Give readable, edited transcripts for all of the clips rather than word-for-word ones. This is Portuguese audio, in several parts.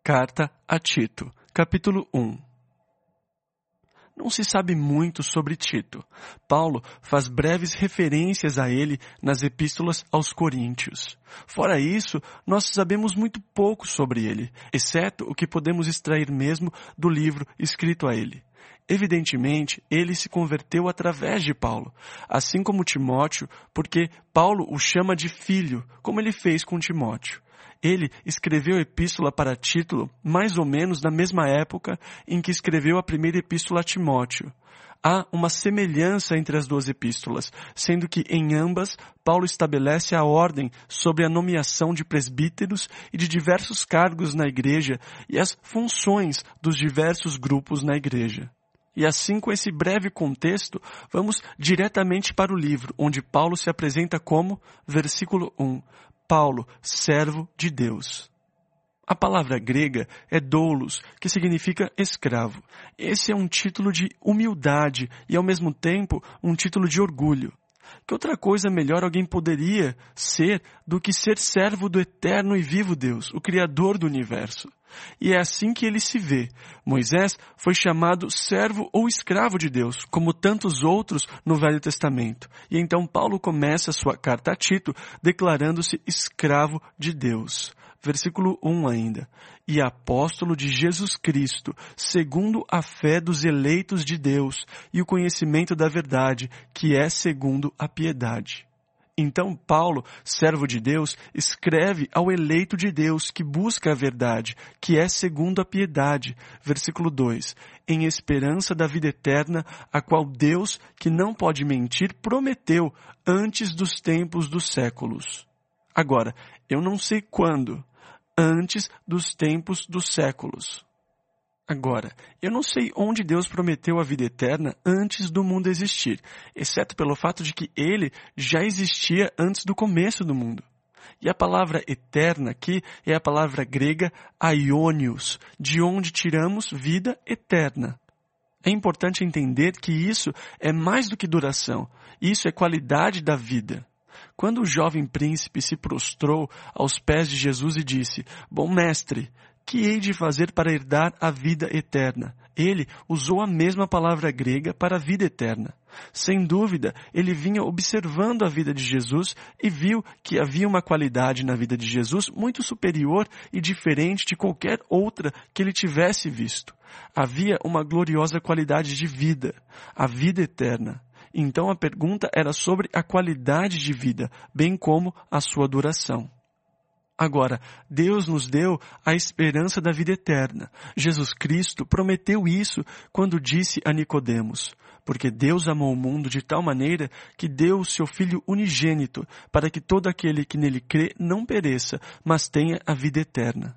Carta a Tito, capítulo 1. Não se sabe muito sobre Tito. Paulo faz breves referências a ele nas epístolas aos Coríntios. Fora isso, nós sabemos muito pouco sobre ele, exceto o que podemos extrair mesmo do livro escrito a ele. Evidentemente, ele se converteu através de Paulo, assim como Timóteo, porque Paulo o chama de filho, como ele fez com Timóteo. Ele escreveu a epístola para Tito mais ou menos na mesma época em que escreveu a primeira epístola a Timóteo. Há uma semelhança entre as duas epístolas, sendo que em ambas Paulo estabelece a ordem sobre a nomeação de presbíteros e de diversos cargos na igreja e as funções dos diversos grupos na igreja. E assim, com esse breve contexto, vamos diretamente para o livro, onde Paulo se apresenta como, versículo 1, Paulo, servo de Deus. A palavra grega é doulos, que significa escravo. Esse é um título de humildade e, ao mesmo tempo, um título de orgulho. Que outra coisa melhor alguém poderia ser do que ser servo do eterno e vivo Deus, o Criador do universo? E é assim que ele se vê. Moisés foi chamado servo ou escravo de Deus, como tantos outros no Velho Testamento. E então Paulo começa sua carta a Tito declarando-se escravo de Deus. Versículo 1 ainda. E apóstolo de Jesus Cristo, segundo a fé dos eleitos de Deus e o conhecimento da verdade, que é segundo a piedade. Então Paulo, servo de Deus, escreve ao eleito de Deus que busca a verdade, que é segundo a piedade. Versículo 2. Em esperança da vida eterna, a qual Deus, que não pode mentir, prometeu antes dos tempos dos séculos. Agora, eu não sei quando. Antes dos tempos dos séculos. Agora, eu não sei onde Deus prometeu a vida eterna antes do mundo existir, exceto pelo fato de que ele já existia antes do começo do mundo. E a palavra eterna aqui é a palavra grega aionios, de onde tiramos vida eterna. É importante entender que isso é mais do que duração, isso é qualidade da vida. Quando o jovem príncipe se prostrou aos pés de Jesus e disse, Bom mestre, que hei de fazer para herdar a vida eterna? Ele usou a mesma palavra grega para a vida eterna. Sem dúvida, ele vinha observando a vida de Jesus e viu que havia uma qualidade na vida de Jesus muito superior e diferente de qualquer outra que ele tivesse visto. Havia uma gloriosa qualidade de vida, a vida eterna. Então a pergunta era sobre a qualidade de vida, bem como a sua duração. Agora, Deus nos deu a esperança da vida eterna. Jesus Cristo prometeu isso quando disse a Nicodemos, porque Deus amou o mundo de tal maneira que deu o seu Filho unigênito, para que todo aquele que nele crê não pereça, mas tenha a vida eterna.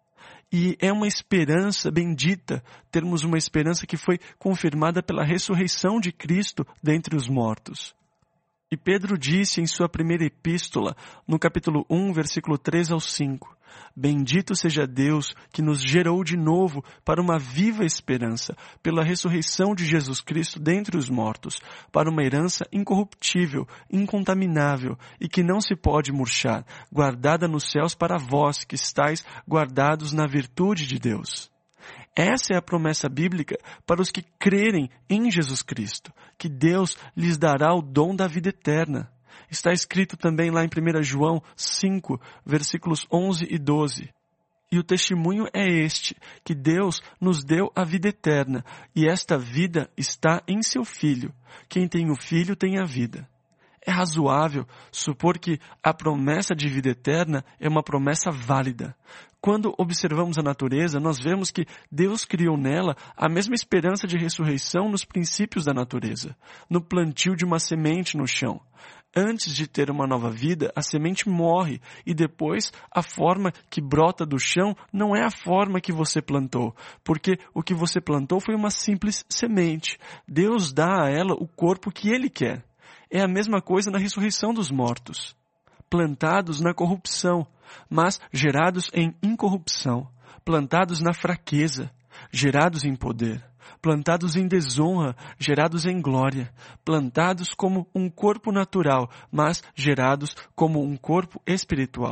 E é uma esperança bendita termos uma esperança que foi confirmada pela ressurreição de Cristo dentre os mortos. E Pedro disse em sua primeira epístola, no capítulo 1, versículo 3 ao 5, Bendito seja Deus que nos gerou de novo para uma viva esperança, pela ressurreição de Jesus Cristo dentre os mortos, para uma herança incorruptível, incontaminável e que não se pode murchar, guardada nos céus para vós que estáis guardados na virtude de Deus. Essa é a promessa bíblica para os que crerem em Jesus Cristo, que Deus lhes dará o dom da vida eterna. Está escrito também lá em 1 João 5, versículos 11 e 12. E o testemunho é este, que Deus nos deu a vida eterna, e esta vida está em seu Filho. Quem tem o Filho tem a vida. É razoável supor que a promessa de vida eterna é uma promessa válida. Quando observamos a natureza, nós vemos que Deus criou nela a mesma esperança de ressurreição nos princípios da natureza, no plantio de uma semente no chão. Antes de ter uma nova vida, a semente morre e depois a forma que brota do chão não é a forma que você plantou, porque o que você plantou foi uma simples semente. Deus dá a ela o corpo que Ele quer. É a mesma coisa na ressurreição dos mortos. Plantados na corrupção, mas gerados em incorrupção. Plantados na fraqueza, gerados em poder. Plantados em desonra, gerados em glória. Plantados como um corpo natural, mas gerados como um corpo espiritual.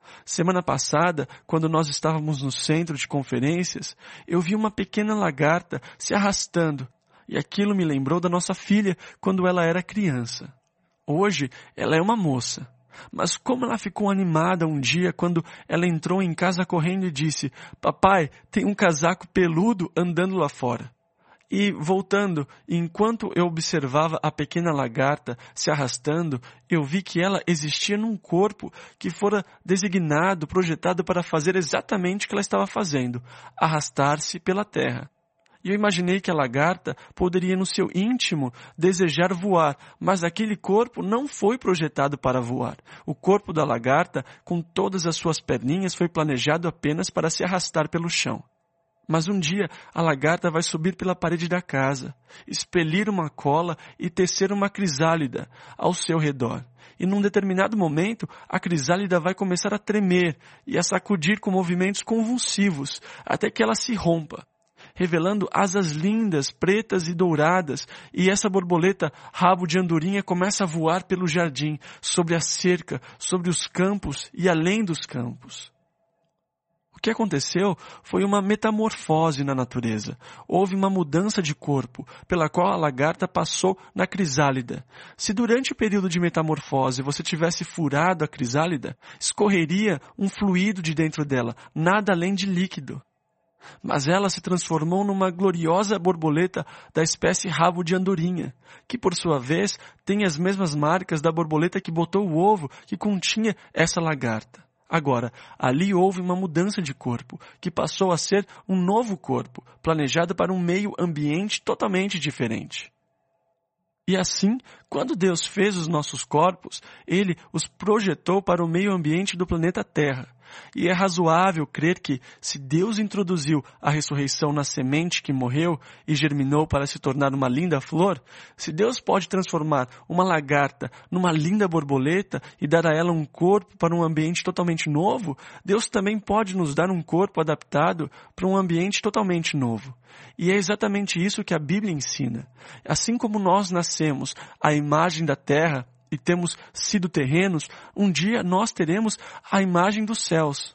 Semana passada, quando nós estávamos no centro de conferências, eu vi uma pequena lagarta se arrastando, e aquilo me lembrou da nossa filha quando ela era criança. Hoje, ela é uma moça. Mas como ela ficou animada um dia quando ela entrou em casa correndo e disse: "Papai, tem um casaco peludo andando lá fora." E, voltando, enquanto eu observava a pequena lagarta se arrastando, eu vi que ela existia num corpo que fora designado, projetado para fazer exatamente o que ela estava fazendo, arrastar-se pela terra. E eu imaginei que a lagarta poderia no seu íntimo desejar voar, mas aquele corpo não foi projetado para voar. O corpo da lagarta, com todas as suas perninhas, foi planejado apenas para se arrastar pelo chão. Mas um dia a lagarta vai subir pela parede da casa, expelir uma cola e tecer uma crisálida ao seu redor. E num determinado momento, a crisálida vai começar a tremer e a sacudir com movimentos convulsivos, até que ela se rompa, revelando asas lindas, pretas e douradas, e essa borboleta, rabo de andorinha, começa a voar pelo jardim, sobre a cerca, sobre os campos e além dos campos. O que aconteceu foi uma metamorfose na natureza. Houve uma mudança de corpo, pela qual a lagarta passou na crisálida. Se durante o período de metamorfose você tivesse furado a crisálida, escorreria um fluido de dentro dela, nada além de líquido. Mas ela se transformou numa gloriosa borboleta da espécie rabo de andorinha, que por sua vez tem as mesmas marcas da borboleta que botou o ovo que continha essa lagarta. Agora, ali houve uma mudança de corpo, que passou a ser um novo corpo, planejado para um meio ambiente totalmente diferente. E assim, quando Deus fez os nossos corpos, Ele os projetou para o meio ambiente do planeta Terra. E é razoável crer que, se Deus introduziu a ressurreição na semente que morreu e germinou para se tornar uma linda flor, se Deus pode transformar uma lagarta numa linda borboleta e dar a ela um corpo para um ambiente totalmente novo, Deus também pode nos dar um corpo adaptado para um ambiente totalmente novo. E é exatamente isso que a Bíblia ensina. Assim como nós nascemos à imagem da terra, e temos sido terrenos, um dia nós teremos a imagem dos céus.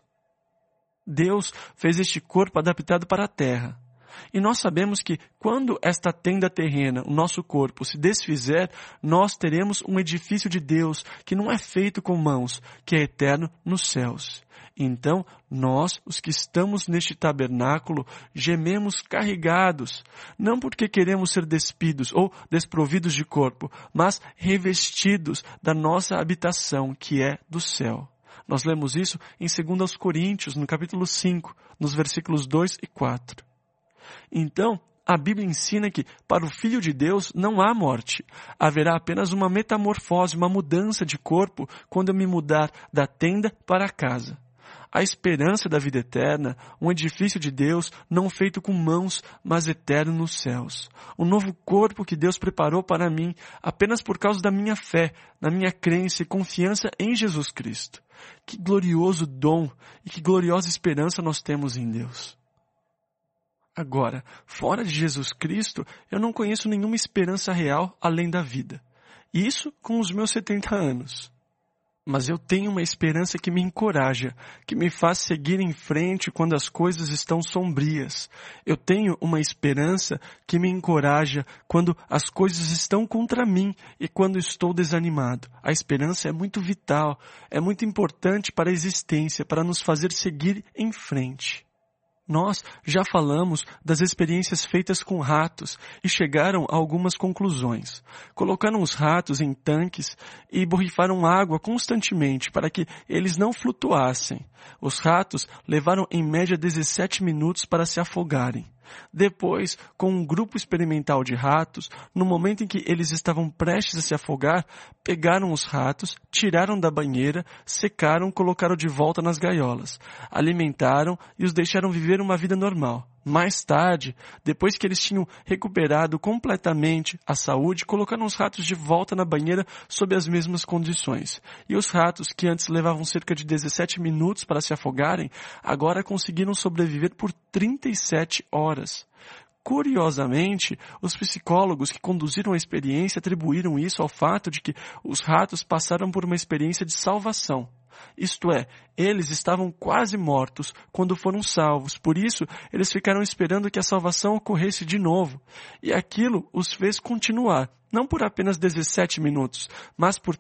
Deus fez este corpo adaptado para a terra. E nós sabemos que quando esta tenda terrena, o nosso corpo, se desfizer, nós teremos um edifício de Deus que não é feito com mãos, que é eterno nos céus. Então, nós, os que estamos neste tabernáculo, gememos carregados, não porque queremos ser despidos ou desprovidos de corpo, mas revestidos da nossa habitação, que é do céu. Nós lemos isso em 2 Coríntios, no capítulo 5, nos versículos 2 e 4. Então, a Bíblia ensina que, para o Filho de Deus, não há morte. Haverá apenas uma metamorfose, uma mudança de corpo, quando eu me mudar da tenda para a casa. A esperança da vida eterna, um edifício de Deus, não feito com mãos, mas eterno nos céus. Um novo corpo que Deus preparou para mim, apenas por causa da minha fé, da minha crença e confiança em Jesus Cristo. Que glorioso dom e que gloriosa esperança nós temos em Deus. Agora, fora de Jesus Cristo, eu não conheço nenhuma esperança real além da vida. Isso com os meus 70 anos. Mas eu tenho uma esperança que me encoraja, que me faz seguir em frente quando as coisas estão sombrias. Eu tenho uma esperança que me encoraja quando as coisas estão contra mim e quando estou desanimado. A esperança é muito vital, é muito importante para a existência, para nos fazer seguir em frente. Nós já falamos das experiências feitas com ratos e chegaram a algumas conclusões. Colocaram os ratos em tanques e borrifaram água constantemente para que eles não flutuassem. Os ratos levaram em média 17 minutos para se afogarem. Depois, com um grupo experimental de ratos, no momento em que eles estavam prestes a se afogar, pegaram os ratos, tiraram da banheira, secaram, colocaram de volta nas gaiolas, alimentaram e os deixaram viver uma vida normal. Mais tarde, depois que eles tinham recuperado completamente a saúde, colocaram os ratos de volta na banheira sob as mesmas condições. E os ratos, que antes levavam cerca de 17 minutos para se afogarem, agora conseguiram sobreviver por 37 horas. Curiosamente, os psicólogos que conduziram a experiência atribuíram isso ao fato de que os ratos passaram por uma experiência de salvação. Isto é, eles estavam quase mortos quando foram salvos. Por isso, eles ficaram esperando que a salvação ocorresse de novo. E aquilo os fez continuar, não por apenas 17 minutos, mas por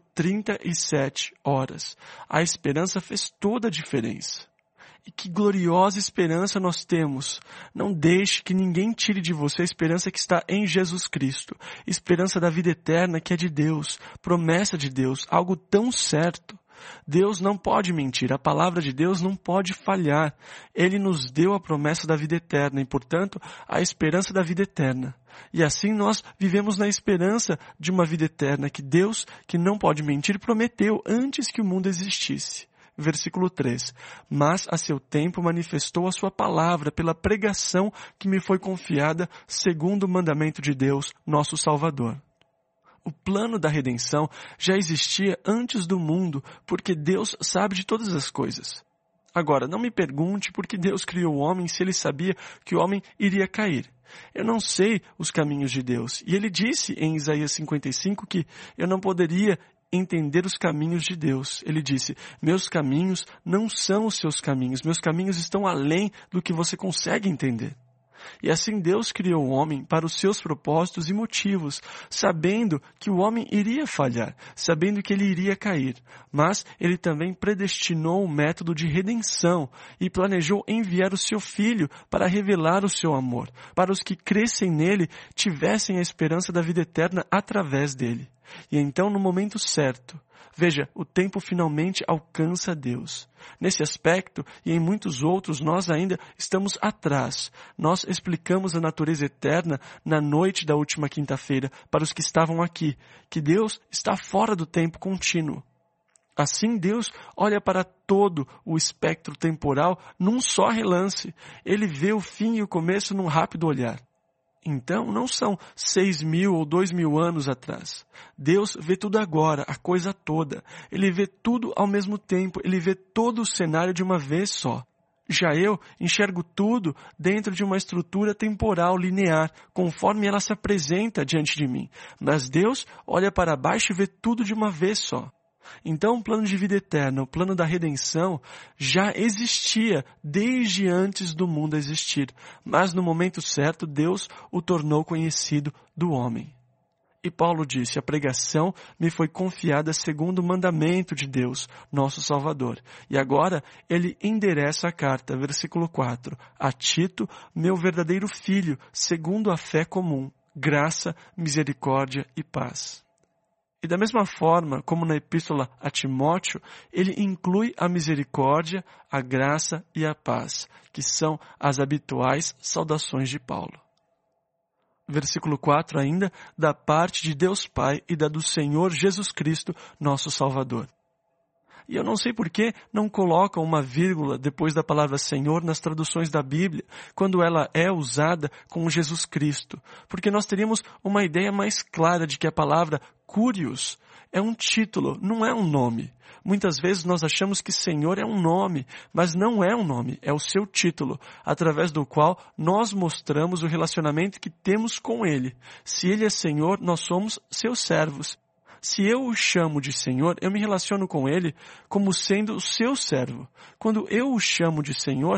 37 horas. A esperança fez toda a diferença. E que gloriosa esperança nós temos. Não deixe que ninguém tire de você a esperança que está em Jesus Cristo. Esperança da vida eterna que é de Deus. Promessa de Deus. Algo tão certo. Deus não pode mentir. A palavra de Deus não pode falhar. Ele nos deu a promessa da vida eterna e, portanto, a esperança da vida eterna. E assim nós vivemos na esperança de uma vida eterna que Deus, que não pode mentir, prometeu antes que o mundo existisse. Versículo 3. Mas a seu tempo manifestou a sua palavra pela pregação que me foi confiada segundo o mandamento de Deus, nosso Salvador. O plano da redenção já existia antes do mundo, porque Deus sabe de todas as coisas. Agora, não me pergunte por que Deus criou o homem se ele sabia que o homem iria cair. Eu não sei os caminhos de Deus. E ele disse em Isaías 55 que eu não poderia entender os caminhos de Deus. Ele disse, meus caminhos não são os seus caminhos, meus caminhos estão além do que você consegue entender. E assim Deus criou o homem para os seus propósitos e motivos, sabendo que o homem iria falhar, sabendo que ele iria cair. Mas ele também predestinou um método de redenção e planejou enviar o seu Filho para revelar o seu amor, para os que crescem nele tivessem a esperança da vida eterna através dele. E então, no momento certo, veja, o tempo finalmente alcança Deus. Nesse aspecto e em muitos outros, nós ainda estamos atrás. Nós explicamos a natureza eterna na noite da última quinta-feira para os que estavam aqui, que Deus está fora do tempo contínuo. Assim Deus olha para todo o espectro temporal num só relance. Ele vê o fim e o começo num rápido olhar. Então, não são 6.000 ou 2.000 anos atrás. Deus vê tudo agora, a coisa toda. Ele vê tudo ao mesmo tempo. Ele vê todo o cenário de uma vez só. Já eu enxergo tudo dentro de uma estrutura temporal linear, conforme ela se apresenta diante de mim. Mas Deus olha para baixo e vê tudo de uma vez só. Então o plano de vida eterna, o plano da redenção, já existia desde antes do mundo existir. Mas no momento certo, Deus o tornou conhecido do homem. E Paulo disse, a pregação me foi confiada segundo o mandamento de Deus, nosso Salvador. E agora ele endereça a carta, versículo 4. A Tito, meu verdadeiro filho, segundo a fé comum, graça, misericórdia e paz. E da mesma forma, como na epístola a Timóteo, ele inclui a misericórdia, a graça e a paz, que são as habituais saudações de Paulo. Versículo 4 ainda, da parte de Deus Pai e da do Senhor Jesus Cristo, nosso Salvador. E eu não sei por que não colocam uma vírgula depois da palavra Senhor nas traduções da Bíblia, quando ela é usada com Jesus Cristo. Porque nós teríamos uma ideia mais clara de que a palavra Curios é um título, não é um nome. Muitas vezes nós achamos que Senhor é um nome, mas não é um nome, é o seu título, através do qual nós mostramos o relacionamento que temos com Ele. Se Ele é Senhor, nós somos seus servos. Se eu o chamo de Senhor, eu me relaciono com Ele como sendo o seu servo. Quando eu o chamo de Senhor,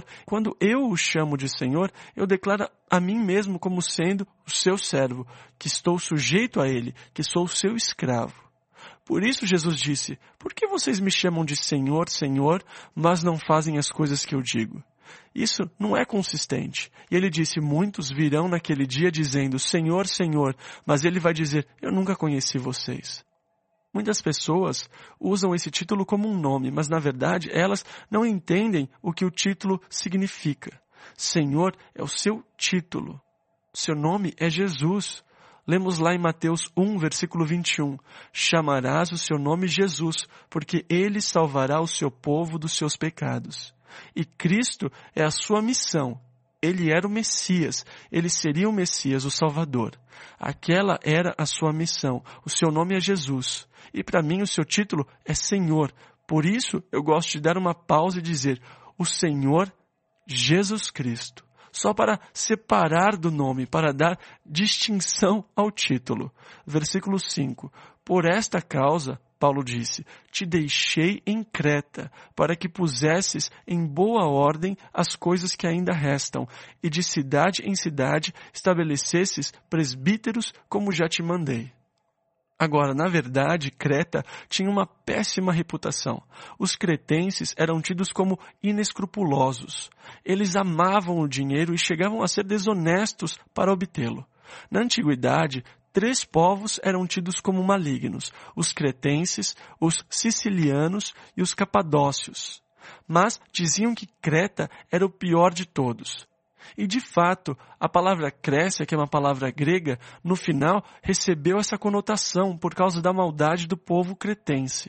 eu declaro a mim mesmo como sendo o seu servo, que estou sujeito a Ele, que sou o seu escravo. Por isso Jesus disse, por que vocês me chamam de Senhor, Senhor, mas não fazem as coisas que eu digo? Isso não é consistente. E ele disse, muitos virão naquele dia dizendo, Senhor, Senhor, mas ele vai dizer, eu nunca conheci vocês. Muitas pessoas usam esse título como um nome, mas na verdade elas não entendem o que o título significa. Senhor é o seu título. Seu nome é Jesus. Lemos lá em Mateus 1, versículo 21. Chamarás o seu nome Jesus, porque ele salvará o seu povo dos seus pecados. E Cristo é a sua missão. Ele era o Messias. Ele seria o Messias, o Salvador. Aquela era a sua missão. O seu nome é Jesus. E para mim o seu título é Senhor. Por isso eu gosto de dar uma pausa e dizer, o Senhor Jesus Cristo. Só para separar do nome, para dar distinção ao título. Versículo 5. Por esta causa, Paulo disse: te deixei em Creta, para que pusesses em boa ordem as coisas que ainda restam, e de cidade em cidade estabelecesses presbíteros, como já te mandei. Agora, na verdade, Creta tinha uma péssima reputação. Os cretenses eram tidos como inescrupulosos. Eles amavam o dinheiro e chegavam a ser desonestos para obtê-lo. Na antiguidade, 3 povos eram tidos como malignos: os cretenses, os sicilianos e os capadócios. Mas diziam que Creta era o pior de todos. E de fato, a palavra Crécia, que é uma palavra grega, no final recebeu essa conotação por causa da maldade do povo cretense.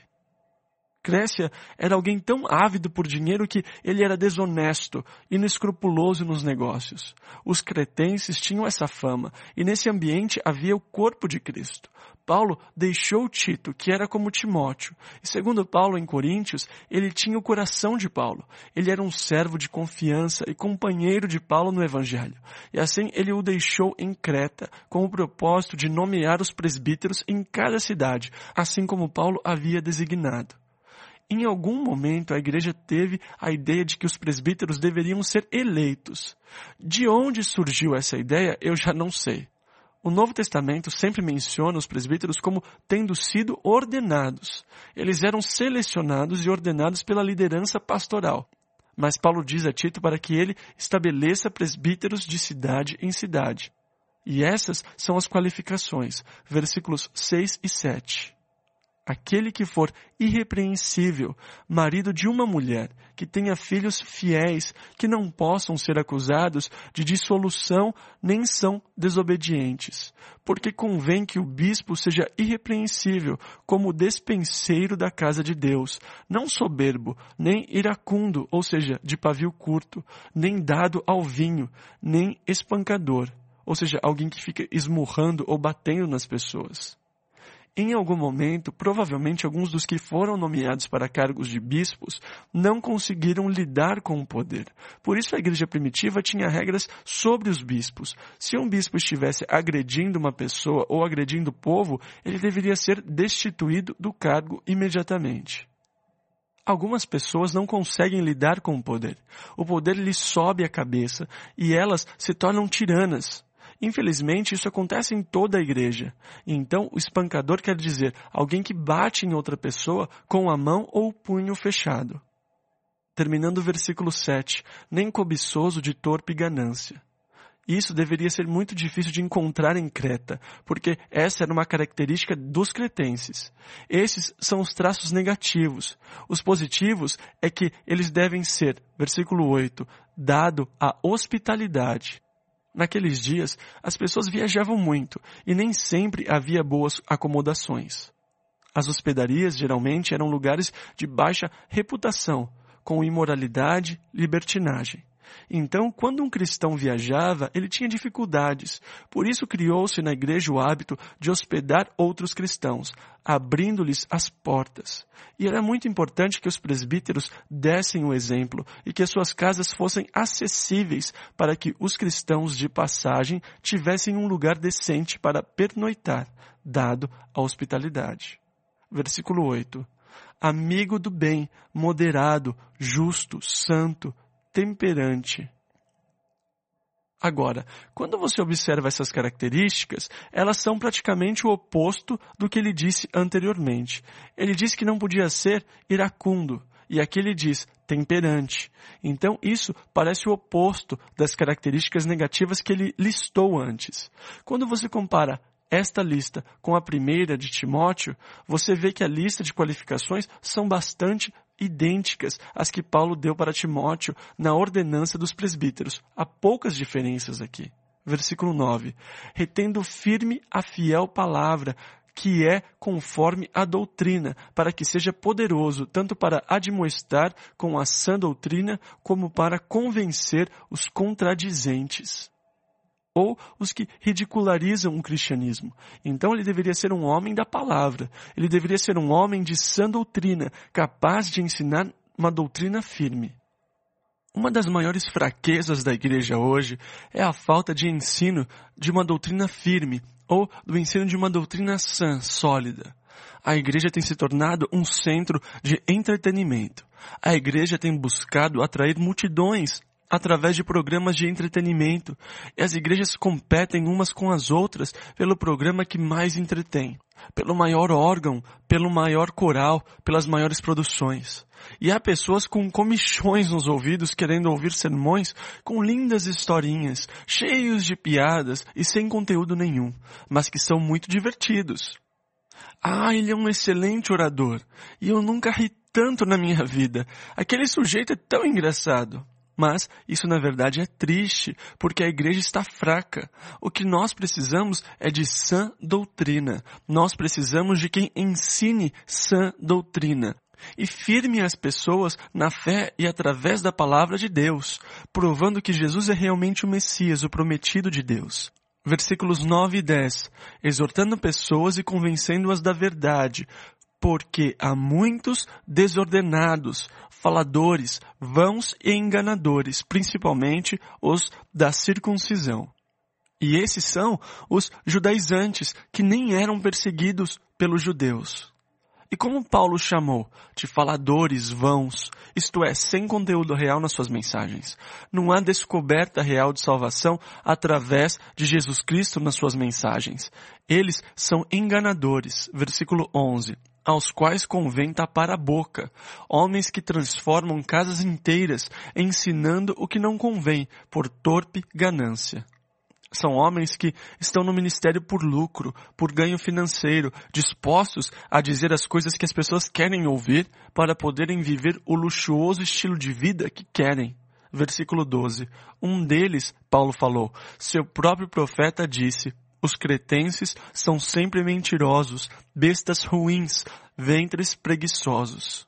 Crécia era alguém tão ávido por dinheiro que ele era desonesto, inescrupuloso nos negócios. Os cretenses tinham essa fama, e nesse ambiente havia o corpo de Cristo. Paulo deixou Tito, que era como Timóteo. E segundo Paulo em Coríntios, ele tinha o coração de Paulo. Ele era um servo de confiança e companheiro de Paulo no Evangelho. E assim ele o deixou em Creta, com o propósito de nomear os presbíteros em cada cidade, assim como Paulo havia designado. Em algum momento a igreja teve a ideia de que os presbíteros deveriam ser eleitos. De onde surgiu essa ideia, eu já não sei. O Novo Testamento sempre menciona os presbíteros como tendo sido ordenados. Eles eram selecionados e ordenados pela liderança pastoral. Mas Paulo diz a Tito para que ele estabeleça presbíteros de cidade em cidade. E essas são as qualificações, versículos 6 e 7. Aquele que for irrepreensível, marido de uma mulher, que tenha filhos fiéis, que não possam ser acusados de dissolução, nem são desobedientes. Porque convém que o bispo seja irrepreensível, como despenseiro da casa de Deus, não soberbo, nem iracundo, ou seja, de pavio curto, nem dado ao vinho, nem espancador, ou seja, alguém que fica esmurrando ou batendo nas pessoas. Em algum momento, provavelmente alguns dos que foram nomeados para cargos de bispos não conseguiram lidar com o poder. Por isso a igreja primitiva tinha regras sobre os bispos. Se um bispo estivesse agredindo uma pessoa ou agredindo o povo, ele deveria ser destituído do cargo imediatamente. Algumas pessoas não conseguem lidar com o poder. O poder lhes sobe a cabeça e elas se tornam tiranas. Infelizmente, isso acontece em toda a igreja. Então, o espancador quer dizer alguém que bate em outra pessoa com a mão ou o punho fechado. Terminando o versículo 7, nem cobiçoso de torpe ganância. Isso deveria ser muito difícil de encontrar em Creta, porque essa era uma característica dos cretenses. Esses são os traços negativos. Os positivos é que eles devem ser, versículo 8, dado a hospitalidade. Naqueles dias, as pessoas viajavam muito e nem sempre havia boas acomodações. As hospedarias geralmente eram lugares de baixa reputação, com imoralidade e libertinagem. Então, quando um cristão viajava, ele tinha dificuldades. Por isso criou-se na igreja o hábito de hospedar outros cristãos, abrindo-lhes as portas. E era muito importante que os presbíteros dessem o exemplo e que as suas casas fossem acessíveis para que os cristãos de passagem tivessem um lugar decente para pernoitar, dado a hospitalidade. Versículo 8. Amigo do bem, moderado, justo, santo, temperante. Agora, quando você observa essas características, elas são praticamente o oposto do que ele disse anteriormente. Ele disse que não podia ser iracundo, e aqui ele diz temperante. Então isso parece o oposto das características negativas que ele listou antes. Quando você compara esta lista com a primeira de Timóteo, você vê que a lista de qualificações são bastante idênticas às que Paulo deu para Timóteo na ordenança dos presbíteros. Há poucas diferenças aqui. Versículo 9. Retendo firme a fiel palavra, que é conforme a doutrina, para que seja poderoso tanto para admoestar com a sã doutrina, como para convencer os contradizentes, ou os que ridicularizam o cristianismo. Então ele deveria ser um homem da palavra. Ele deveria ser um homem de sã doutrina, capaz de ensinar uma doutrina firme. Uma das maiores fraquezas da igreja hoje é a falta de ensino de uma doutrina firme, ou do ensino de uma doutrina sã, sólida. A igreja tem se tornado um centro de entretenimento. A igreja tem buscado atrair multidões através de programas de entretenimento. E as igrejas competem umas com as outras pelo programa que mais entretém, pelo maior órgão, pelo maior coral, pelas maiores produções. E há pessoas com comichões nos ouvidos querendo ouvir sermões com lindas historinhas, cheios de piadas e sem conteúdo nenhum, mas que são muito divertidos. Ah, ele é um excelente orador, e eu nunca ri tanto na minha vida. Aquele sujeito é tão engraçado. Mas isso na verdade é triste, porque a igreja está fraca. O que nós precisamos é de sã doutrina. Nós precisamos de quem ensine sã doutrina e firme as pessoas na fé e através da palavra de Deus, provando que Jesus é realmente o Messias, o prometido de Deus. Versículos 9 e 10, exortando pessoas e convencendo-as da verdade, porque há muitos desordenados, faladores, vãos e enganadores, principalmente os da circuncisão. E esses são os judaizantes, que nem eram perseguidos pelos judeus. E como Paulo chamou de faladores vãos, isto é, sem conteúdo real nas suas mensagens. Não há descoberta real de salvação através de Jesus Cristo nas suas mensagens. Eles são enganadores. Versículo 11. Aos quais convém tapar a boca, homens que transformam casas inteiras, ensinando o que não convém, por torpe ganância. São homens que estão no ministério por lucro, por ganho financeiro, dispostos a dizer as coisas que as pessoas querem ouvir para poderem viver o luxuoso estilo de vida que querem. Versículo 12. Um deles, Paulo falou, seu próprio profeta disse, os cretenses são sempre mentirosos, bestas ruins, ventres preguiçosos.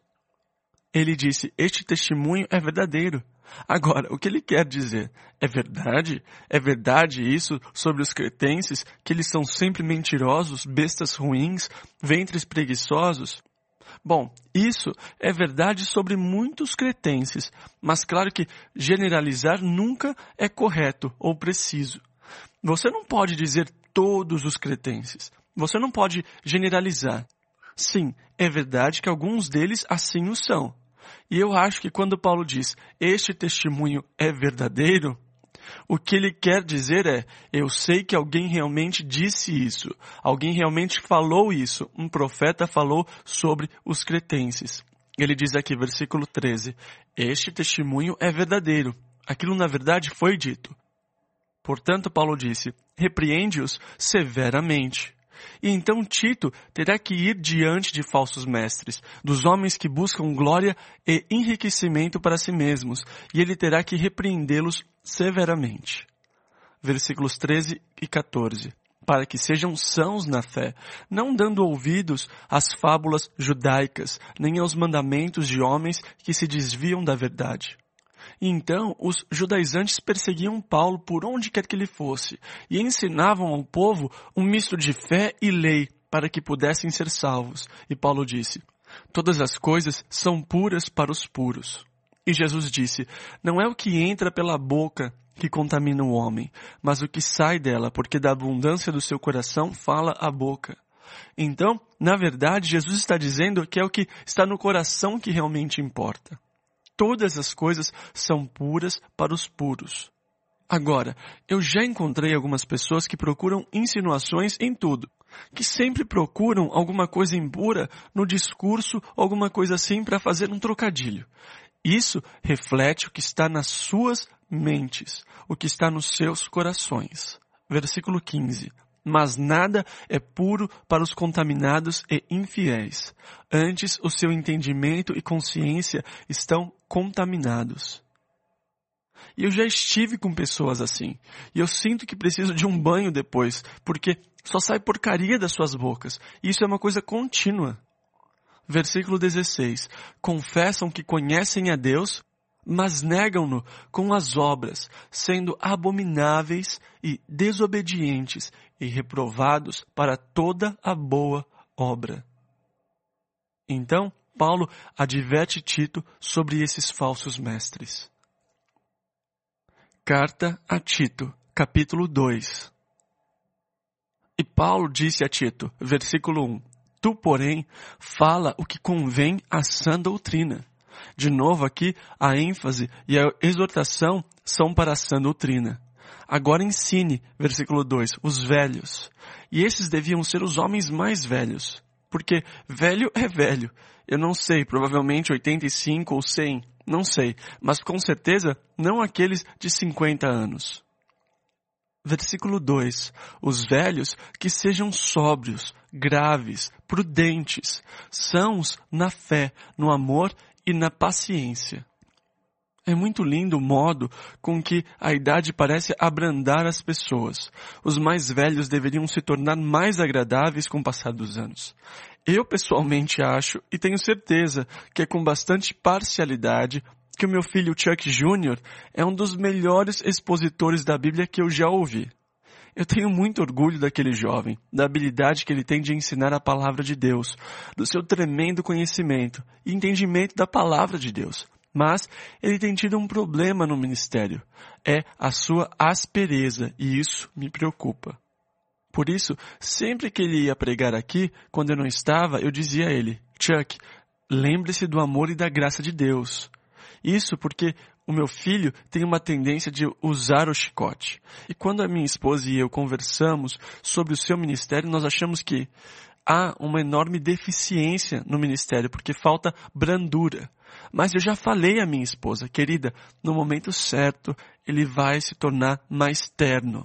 Ele disse, este testemunho é verdadeiro. Agora, o que ele quer dizer? É verdade? É verdade isso sobre os cretenses, que eles são sempre mentirosos, bestas ruins, ventres preguiçosos? Bom, isso é verdade sobre muitos cretenses, mas claro que generalizar nunca é correto ou preciso. Você não pode dizer todos os cretenses. Você não pode generalizar. Sim, é verdade que alguns deles assim o são. E eu acho que quando Paulo diz, este testemunho é verdadeiro, o que ele quer dizer é, eu sei que alguém realmente disse isso, alguém realmente falou isso, um profeta falou sobre os cretenses. Ele diz aqui, versículo 13, este testemunho é verdadeiro, aquilo na verdade foi dito. Portanto, Paulo disse, repreende-os severamente. E então Tito terá que ir diante de falsos mestres, dos homens que buscam glória e enriquecimento para si mesmos, e ele terá que repreendê-los severamente. Versículos 13 e 14. Para que sejam sãos na fé, não dando ouvidos às fábulas judaicas, nem aos mandamentos de homens que se desviam da verdade. E então os judaizantes perseguiam Paulo por onde quer que ele fosse e ensinavam ao povo um misto de fé e lei para que pudessem ser salvos. E Paulo disse, todas as coisas são puras para os puros. E Jesus disse, não é o que entra pela boca que contamina o homem, mas o que sai dela, porque da abundância do seu coração fala a boca. Então, na verdade, Jesus está dizendo que é o que está no coração que realmente importa. Todas as coisas são puras para os puros. Agora, eu já encontrei algumas pessoas que procuram insinuações em tudo, que sempre procuram alguma coisa impura no discurso, alguma coisa assim para fazer um trocadilho. Isso reflete o que está nas suas mentes, o que está nos seus corações. Versículo 15. Mas nada é puro para os contaminados e infiéis. Antes, o seu entendimento e consciência estão contaminados. E eu já estive com pessoas assim. E eu sinto que preciso de um banho depois, porque só sai porcaria das suas bocas. E isso é uma coisa contínua. Versículo 16. Confessam que conhecem a Deus, mas negam-no com as obras, sendo abomináveis e desobedientes e reprovados para toda a boa obra. Então, Paulo adverte Tito sobre esses falsos mestres. Carta a Tito, capítulo 2. E Paulo disse a Tito, versículo 1, Tu, porém, fala o que convém à sã doutrina. De novo aqui, a ênfase e a exortação são para a sã doutrina. Agora ensine, versículo 2, os velhos. E esses deviam ser os homens mais velhos. Porque velho é velho. Eu não sei, provavelmente 85 ou 100, não sei. Mas com certeza não aqueles de 50 anos. Versículo 2. Os velhos que sejam sóbrios, graves, prudentes, sãos na fé, no amor e na paciência. É muito lindo o modo com que a idade parece abrandar as pessoas. Os mais velhos deveriam se tornar mais agradáveis com o passar dos anos. Eu pessoalmente acho, e tenho certeza, que é com bastante parcialidade, que o meu filho Chuck Jr. é um dos melhores expositores da Bíblia que eu já ouvi. Eu tenho muito orgulho daquele jovem, da habilidade que ele tem de ensinar a palavra de Deus, do seu tremendo conhecimento e entendimento da palavra de Deus. Mas ele tem tido um problema no ministério. É a sua aspereza, e isso me preocupa. Por isso, sempre que ele ia pregar aqui, quando eu não estava, eu dizia a ele, Chuck, lembre-se do amor e da graça de Deus. Isso porque o meu filho tem uma tendência de usar o chicote. E quando a minha esposa e eu conversamos sobre o seu ministério, nós achamos que há uma enorme deficiência no ministério, porque falta brandura. Mas eu já falei à minha esposa, querida, no momento certo, ele vai se tornar mais terno.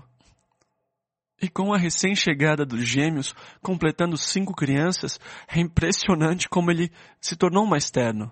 E com a recém-chegada dos gêmeos, completando 5 crianças, é impressionante como ele se tornou mais terno.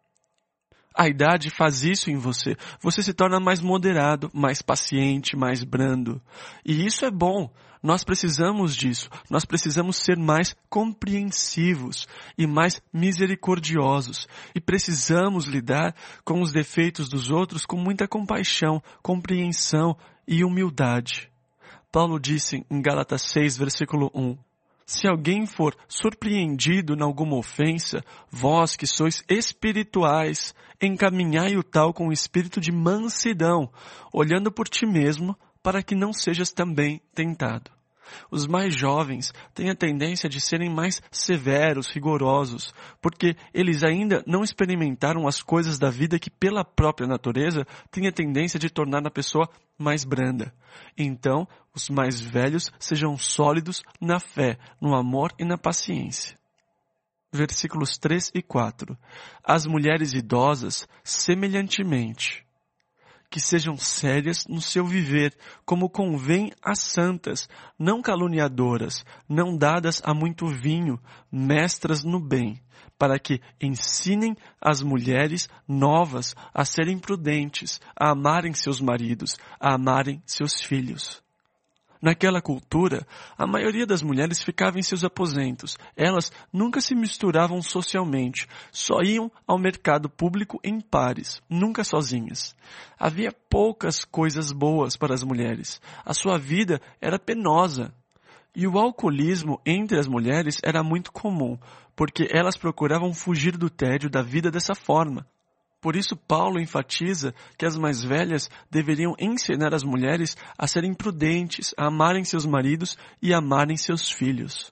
A idade faz isso em você. Você se torna mais moderado, mais paciente, mais brando. E isso é bom. Nós precisamos disso. Nós precisamos ser mais compreensivos e mais misericordiosos. E precisamos lidar com os defeitos dos outros com muita compaixão, compreensão e humildade. Paulo disse em Gálatas 6, versículo 1, se alguém for surpreendido em alguma ofensa, vós que sois espirituais, encaminhai o tal com o espírito de mansidão, olhando por ti mesmo, para que não sejas também tentado. Os mais jovens têm a tendência de serem mais severos, rigorosos, porque eles ainda não experimentaram as coisas da vida que pela própria natureza têm a tendência de tornar a pessoa mais branda. Então, os mais velhos sejam sólidos na fé, no amor e na paciência. Versículos 3 e 4. As mulheres idosas, semelhantemente, que sejam sérias no seu viver, como convém às santas, não caluniadoras, não dadas a muito vinho, mestras no bem, para que ensinem as mulheres novas a serem prudentes, a amarem seus maridos, a amarem seus filhos. Naquela cultura, a maioria das mulheres ficava em seus aposentos. Elas nunca se misturavam socialmente, só iam ao mercado público em pares, nunca sozinhas. Havia poucas coisas boas para as mulheres. A sua vida era penosa. E o alcoolismo entre as mulheres era muito comum, porque elas procuravam fugir do tédio da vida dessa forma. Por isso, Paulo enfatiza que as mais velhas deveriam ensinar as mulheres a serem prudentes, a amarem seus maridos e a amarem seus filhos.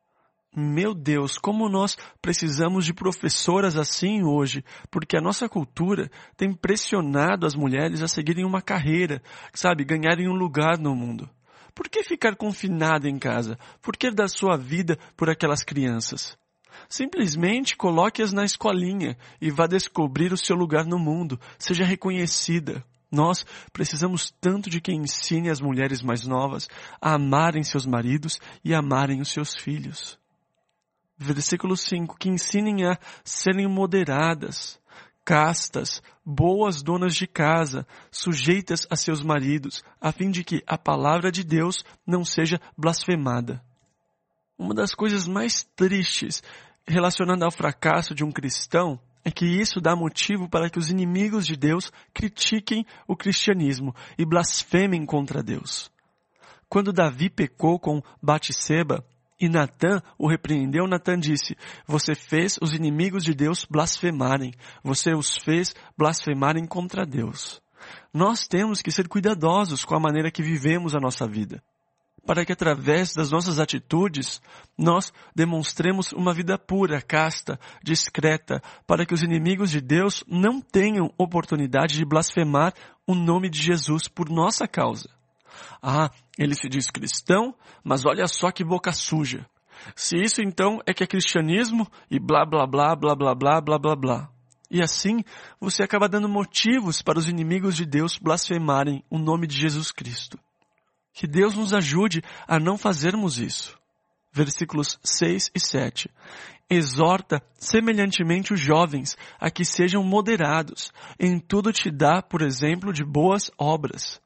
Meu Deus, como nós precisamos de professoras assim hoje, porque a nossa cultura tem pressionado as mulheres a seguirem uma carreira, ganharem um lugar no mundo. Por que ficar confinada em casa? Por que dar sua vida por aquelas crianças? Simplesmente coloque-as na escolinha e vá descobrir o seu lugar no mundo. Seja reconhecida. Nós precisamos tanto de quem ensine as mulheres mais novas a amarem seus maridos e amarem os seus filhos. Versículo 5. Que ensinem a serem moderadas, castas, boas donas de casa, sujeitas a seus maridos, a fim de que a palavra de Deus não seja blasfemada. Uma das coisas mais tristes relacionada ao fracasso de um cristão é que isso dá motivo para que os inimigos de Deus critiquem o cristianismo e blasfemem contra Deus. Quando Davi pecou com Batseba e Natã o repreendeu, Natã disse, você fez os inimigos de Deus blasfemarem, você os fez blasfemarem contra Deus. Nós temos que ser cuidadosos com a maneira que vivemos a nossa vida. para que através das nossas atitudes, nós demonstremos uma vida pura, casta, discreta, para que os inimigos de Deus não tenham oportunidade de blasfemar o nome de Jesus por nossa causa. Ah, ele se diz cristão, mas olha só que boca suja. Se isso então é que é cristianismo e blá blá blá blá blá blá blá blá blá. E assim, você acaba dando motivos para os inimigos de Deus blasfemarem o nome de Jesus Cristo. Que Deus nos ajude a não fazermos isso. Versículos 6 e 7. Exorta semelhantemente os jovens a que sejam moderados. Em tudo te dá, por exemplo, de boas obras.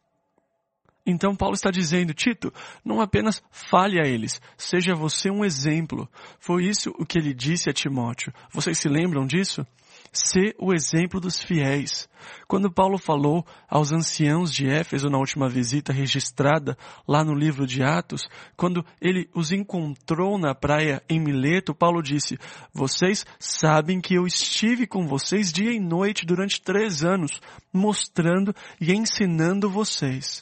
Então Paulo está dizendo, Tito, não apenas fale a eles, seja você um exemplo. Foi isso o que ele disse a Timóteo. Vocês se lembram disso? Sê o exemplo dos fiéis. Quando Paulo falou aos anciãos de Éfeso na última visita registrada lá no livro de Atos, quando ele os encontrou na praia em Mileto, Paulo disse, vocês sabem que eu estive com vocês dia e noite durante 3 anos, mostrando e ensinando vocês.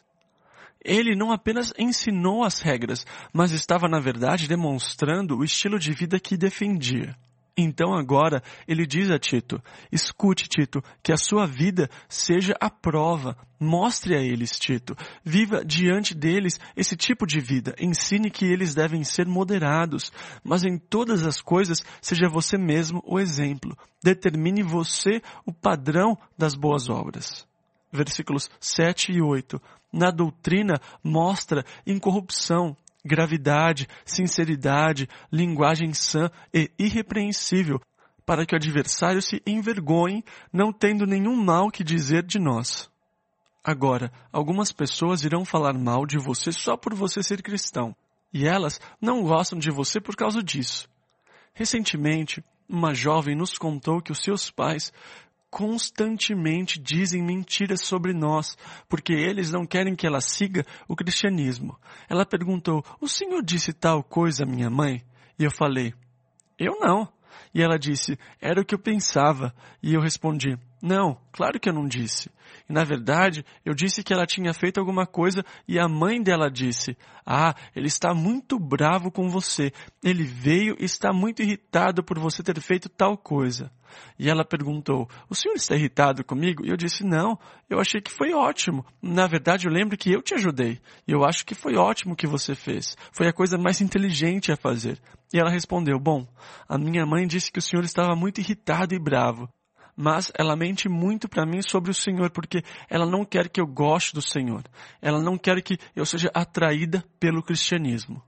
Ele não apenas ensinou as regras, mas estava, na verdade, demonstrando o estilo de vida que defendia. Então agora, ele diz a Tito, escute, Tito, que a sua vida seja a prova. Mostre a eles, Tito. Viva diante deles esse tipo de vida. Ensine que eles devem ser moderados. Mas em todas as coisas, seja você mesmo o exemplo. Determine você o padrão das boas obras. Versículos 7 e 8. Na doutrina mostra incorrupção, gravidade, sinceridade, linguagem sã e irrepreensível, para que o adversário se envergonhe, não tendo nenhum mal que dizer de nós. Agora, algumas pessoas irão falar mal de você só por você ser cristão, e elas não gostam de você por causa disso. Recentemente, uma jovem nos contou que os seus pais constantemente dizem mentiras sobre nós, porque eles não querem que ela siga o cristianismo. Ela perguntou, o senhor disse tal coisa à minha mãe? E eu falei, eu não. E ela disse, era o que eu pensava. E eu respondi, não, claro que eu não disse. E na verdade, eu disse que ela tinha feito alguma coisa e a mãe dela disse, ele está muito bravo com você. Ele veio e está muito irritado por você ter feito tal coisa. E ela perguntou, o senhor está irritado comigo? E eu disse, não, eu achei que foi ótimo. Na verdade, eu lembro que eu te ajudei. E eu acho que foi ótimo o que você fez. Foi a coisa mais inteligente a fazer. E ela respondeu, bom, a minha mãe disse que o senhor estava muito irritado e bravo. Mas ela mente muito para mim sobre o Senhor, porque ela não quer que eu goste do Senhor. Ela não quer que eu seja atraída pelo cristianismo.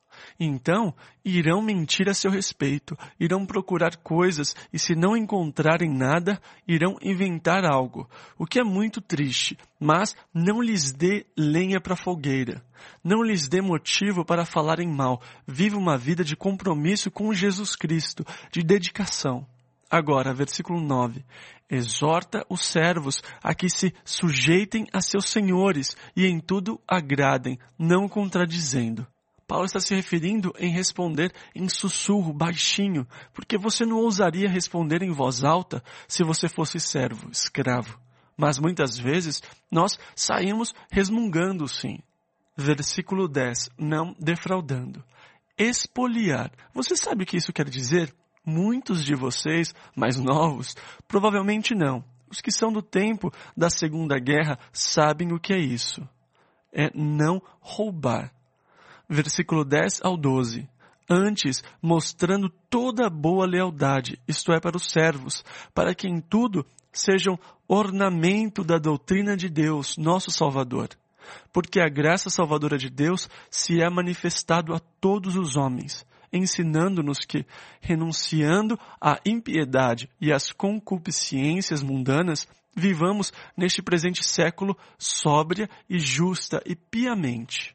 Então, irão mentir a seu respeito, irão procurar coisas e se não encontrarem nada, irão inventar algo, o que é muito triste, mas não lhes dê lenha para a fogueira. Não lhes dê motivo para falarem mal. Viva uma vida de compromisso com Jesus Cristo, de dedicação. Agora, versículo 9. Exorta os servos a que se sujeitem a seus senhores e em tudo agradem, não contradizendo. Paulo está se referindo em responder em sussurro, baixinho, porque você não ousaria responder em voz alta se você fosse servo, escravo. Mas muitas vezes nós saímos resmungando sim. Versículo 10. Não defraudando. Espoliar. Você sabe o que isso quer dizer? Muitos de vocês, mais novos, provavelmente não. Os que são do tempo da Segunda Guerra sabem o que é isso. É não roubar. Versículo 10 ao 12. Antes, mostrando toda a boa lealdade, isto é, para os servos, para que em tudo sejam ornamento da doutrina de Deus, nosso Salvador. Porque a graça salvadora de Deus se é manifestado a todos os homens, ensinando-nos que, renunciando à impiedade e às concupiscências mundanas, vivamos neste presente século sóbria e justa e piamente.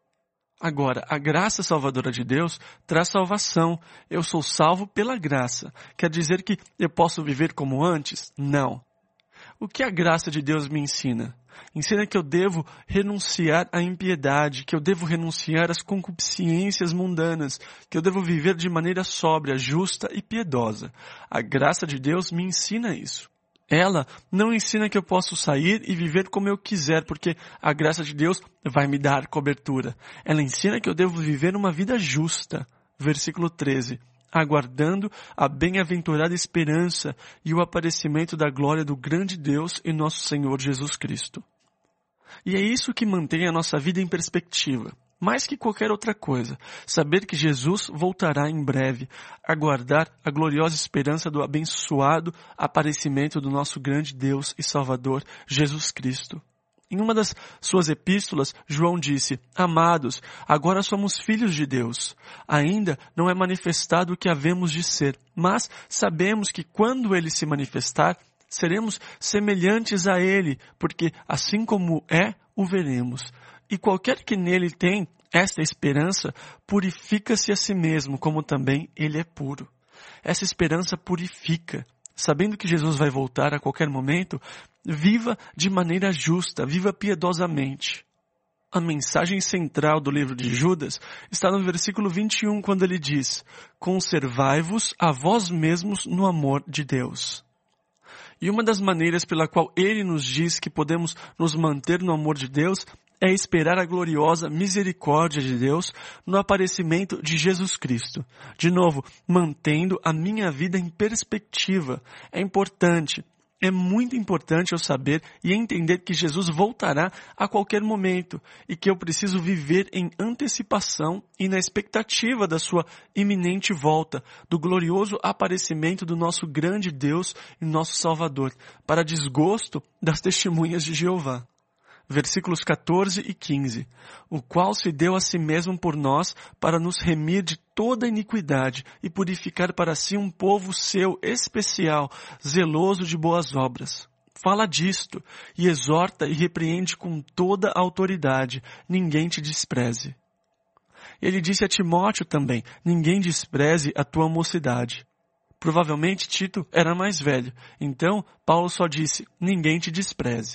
Agora, a graça salvadora de Deus traz salvação. Eu sou salvo pela graça. Quer dizer que eu posso viver como antes? Não. O que a graça de Deus me ensina? Ensina que eu devo renunciar à impiedade, que eu devo renunciar às concupiscências mundanas, que eu devo viver de maneira sóbria, justa e piedosa. A graça de Deus me ensina isso. Ela não ensina que eu posso sair e viver como eu quiser, porque a graça de Deus vai me dar cobertura. Ela ensina que eu devo viver uma vida justa. Versículo 13. Aguardando a bem-aventurada esperança e o aparecimento da glória do grande Deus e nosso Senhor Jesus Cristo. E é isso que mantém a nossa vida em perspectiva. Mais que qualquer outra coisa, saber que Jesus voltará em breve, aguardar a gloriosa esperança do abençoado aparecimento do nosso grande Deus e Salvador, Jesus Cristo. Em uma das suas epístolas, João disse, Amados, agora somos filhos de Deus. Ainda não é manifestado o que havemos de ser, mas sabemos que quando Ele se manifestar, seremos semelhantes a Ele, porque assim como é, o veremos. E qualquer que nele tem esta esperança, purifica-se a si mesmo, como também ele é puro. Essa esperança purifica. Sabendo que Jesus vai voltar a qualquer momento, viva de maneira justa, viva piedosamente. A mensagem central do livro de Judas está no versículo 21, quando ele diz, Conservai-vos a vós mesmos no amor de Deus. E uma das maneiras pela qual ele nos diz que podemos nos manter no amor de Deus é esperar a gloriosa misericórdia de Deus no aparecimento de Jesus Cristo. De novo, mantendo a minha vida em perspectiva. É importante, é muito importante eu saber e entender que Jesus voltará a qualquer momento e que eu preciso viver em antecipação e na expectativa da sua iminente volta, do glorioso aparecimento do nosso grande Deus e nosso Salvador, para desgosto das testemunhas de Jeová. Versículos 14 e 15, o qual se deu a si mesmo por nós para nos remir de toda iniquidade e purificar para si um povo seu especial, zeloso de boas obras. Fala disto e exorta e repreende com toda a autoridade, ninguém te despreze. Ele disse a Timóteo também, ninguém despreze a tua mocidade. Provavelmente Tito era mais velho, então Paulo só disse, ninguém te despreze.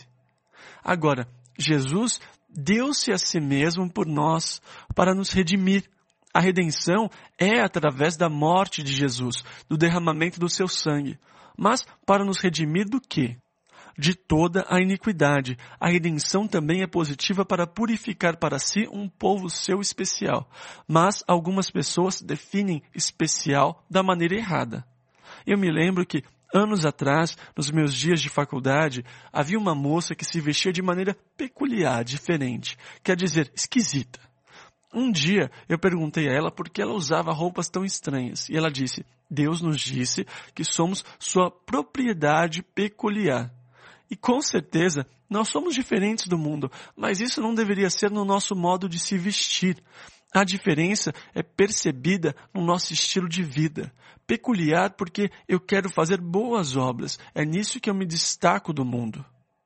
Agora, Jesus deu-se a si mesmo por nós, para nos redimir. A redenção é através da morte de Jesus, do derramamento do seu sangue. Mas para nos redimir do quê? De toda a iniquidade. A redenção também é positiva para purificar para si um povo seu especial. Mas algumas pessoas definem especial da maneira errada. Eu me lembro que anos atrás, nos meus dias de faculdade, havia uma moça que se vestia de maneira peculiar, diferente, quer dizer, esquisita. Um dia eu perguntei a ela por que ela usava roupas tão estranhas, e ela disse, Deus nos disse que somos sua propriedade peculiar. E com certeza, nós somos diferentes do mundo, mas isso não deveria ser no nosso modo de se vestir. A diferença é percebida no nosso estilo de vida. Peculiar porque eu quero fazer boas obras. É nisso que eu me destaco do mundo.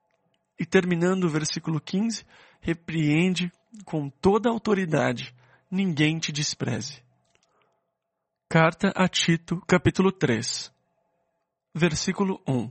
E terminando o versículo 15, repreende com toda a autoridade. Ninguém te despreze. Carta a Tito, capítulo 3. Versículo 1.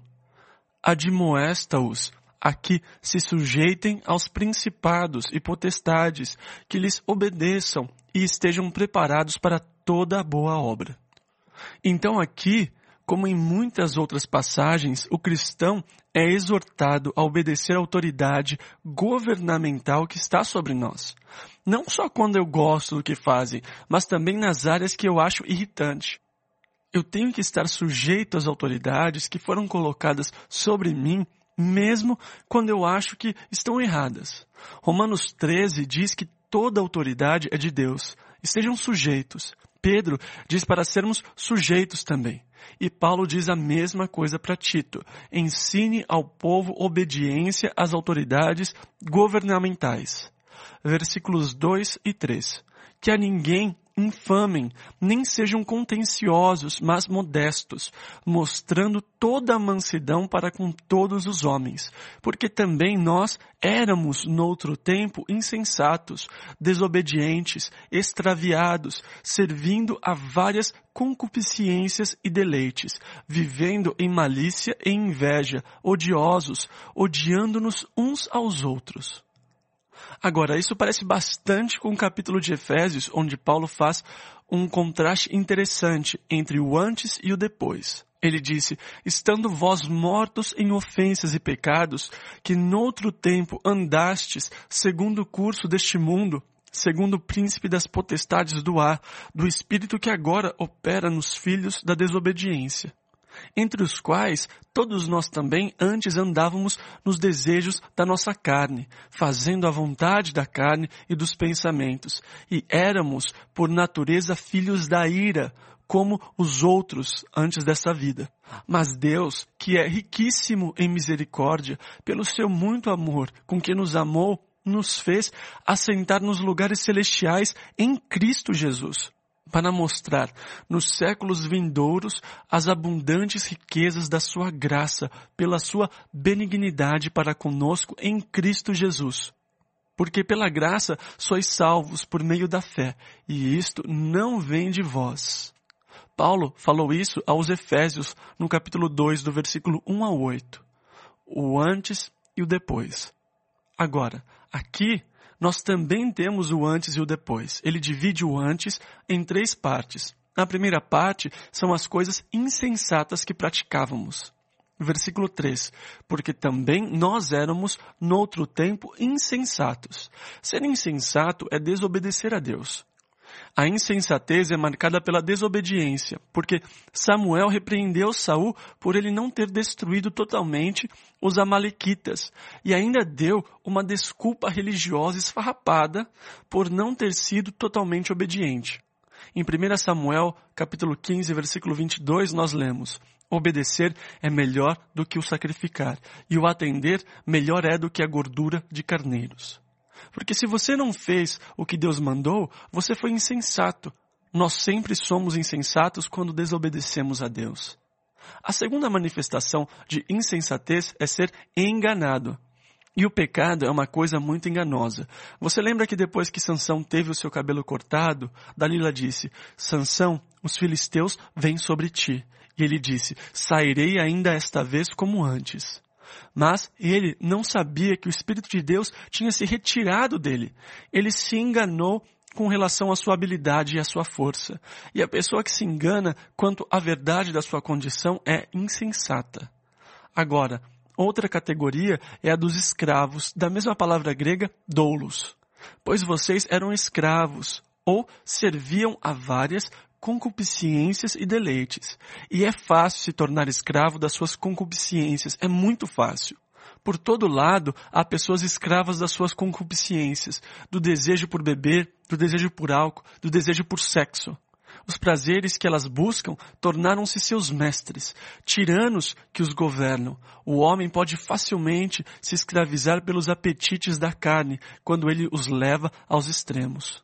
Admoesta-os a que se sujeitem aos principados e potestades, que lhes obedeçam e estejam preparados para toda a boa obra. Então aqui, como em muitas outras passagens, o cristão é exortado a obedecer à autoridade governamental que está sobre nós. Não só quando eu gosto do que fazem, mas também nas áreas que eu acho irritante. Eu tenho que estar sujeito às autoridades que foram colocadas sobre mim, mesmo quando eu acho que estão erradas. Romanos 13 diz que toda autoridade é de Deus. Estejam sujeitos. Pedro diz para sermos sujeitos também. E Paulo diz a mesma coisa para Tito. Ensine ao povo obediência às autoridades governamentais. Versículos 2 e 3. Que a ninguém infamem, nem sejam contenciosos, mas modestos, mostrando toda a mansidão para com todos os homens. Porque também nós éramos, noutro tempo, insensatos, desobedientes, extraviados, servindo a várias concupiscências e deleites, vivendo em malícia e inveja, odiosos, odiando-nos uns aos outros. Agora, isso parece bastante com o capítulo de Efésios, onde Paulo faz um contraste interessante entre o antes e o depois. Ele disse, estando vós mortos em ofensas e pecados, que noutro tempo andastes segundo o curso deste mundo, segundo o príncipe das potestades do ar, do espírito que agora opera nos filhos da desobediência, entre os quais todos nós também antes andávamos nos desejos da nossa carne, fazendo a vontade da carne e dos pensamentos, e éramos, por natureza, filhos da ira, como os outros antes dessa vida. Mas Deus, que é riquíssimo em misericórdia, pelo seu muito amor com que nos amou, nos fez assentar nos lugares celestiais em Cristo Jesus, para mostrar nos séculos vindouros as abundantes riquezas da sua graça, pela sua benignidade para conosco em Cristo Jesus. Porque pela graça sois salvos por meio da fé, e isto não vem de vós. Paulo falou isso aos Efésios, no capítulo 2, do versículo 1 ao 8. O antes e o depois. Agora, aqui, nós também temos o antes e o depois. Ele divide o antes em 3 partes. A primeira parte são as coisas insensatas que praticávamos. Versículo 3. Porque também nós éramos, noutro tempo, insensatos. Ser insensato é desobedecer a Deus. A insensatez é marcada pela desobediência, porque Samuel repreendeu Saul por ele não ter destruído totalmente os amalequitas, e ainda deu uma desculpa religiosa esfarrapada por não ter sido totalmente obediente. Em 1 Samuel, capítulo 15, versículo 22, nós lemos, obedecer é melhor do que o sacrificar, e o atender melhor é do que a gordura de carneiros. Porque se você não fez o que Deus mandou, você foi insensato. Nós sempre somos insensatos quando desobedecemos a Deus. A segunda manifestação de insensatez é ser enganado. E o pecado é uma coisa muito enganosa. Você lembra que depois que Sansão teve o seu cabelo cortado, Dalila disse, Sansão, os filisteus vêm sobre ti. E ele disse, sairei ainda esta vez como antes. Mas ele não sabia que o Espírito de Deus tinha se retirado dele. Ele se enganou com relação à sua habilidade e à sua força. E a pessoa que se engana quanto à verdade da sua condição é insensata. Agora, outra categoria é a dos escravos, da mesma palavra grega, doulos. Pois vocês eram escravos, ou serviam a várias concupiscências e deleites. E é fácil se tornar escravo das suas concupiscências, é muito fácil. Por todo lado, há pessoas escravas das suas concupiscências, do desejo por beber, do desejo por álcool, do desejo por sexo. Os prazeres que elas buscam tornaram-se seus mestres, tiranos que os governam. O homem pode facilmente se escravizar pelos apetites da carne, quando ele os leva aos extremos.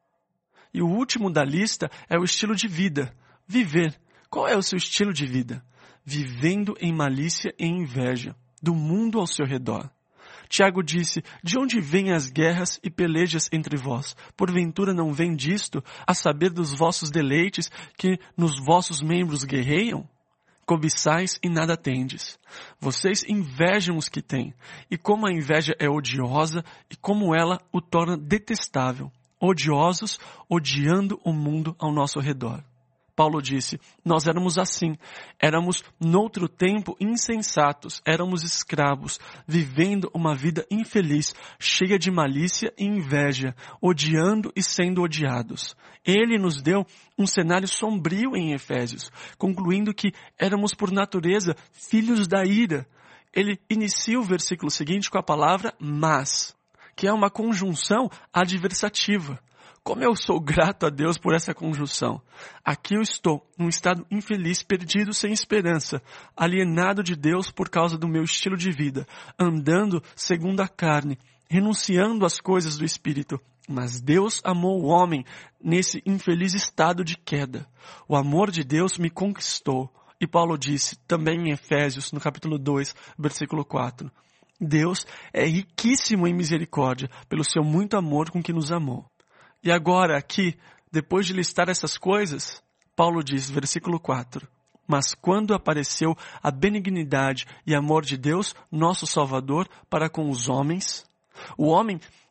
E o último da lista é o estilo de vida. Viver. Qual é o seu estilo de vida? Vivendo em malícia e inveja, do mundo ao seu redor. Tiago disse, de onde vêm as guerras e pelejas entre vós? Porventura não vem disto, a saber dos vossos deleites que nos vossos membros guerreiam? Cobiçais e nada tendes. Vocês invejam os que têm, e como a inveja é odiosa, e como ela o torna detestável. Odiosos, odiando o mundo ao nosso redor. Paulo disse, nós éramos assim, éramos noutro tempo insensatos, éramos escravos, vivendo uma vida infeliz, cheia de malícia e inveja, odiando e sendo odiados. Ele nos deu um cenário sombrio em Efésios, concluindo que éramos por natureza filhos da ira. Ele inicia o versículo seguinte com a palavra mas, que é uma conjunção adversativa. Como eu sou grato a Deus por essa conjunção. Aqui eu estou, num estado infeliz, perdido, sem esperança, alienado de Deus por causa do meu estilo de vida, andando segundo a carne, renunciando às coisas do Espírito. Mas Deus amou o homem nesse infeliz estado de queda. O amor de Deus me conquistou. E Paulo disse, também em Efésios, no capítulo 2, versículo 4, Deus é riquíssimo em misericórdia, pelo seu muito amor com que nos amou. E agora aqui, depois de listar essas coisas, Paulo diz, versículo 4, mas quando apareceu a benignidade e amor de Deus, nosso Salvador, para com os homens, o homem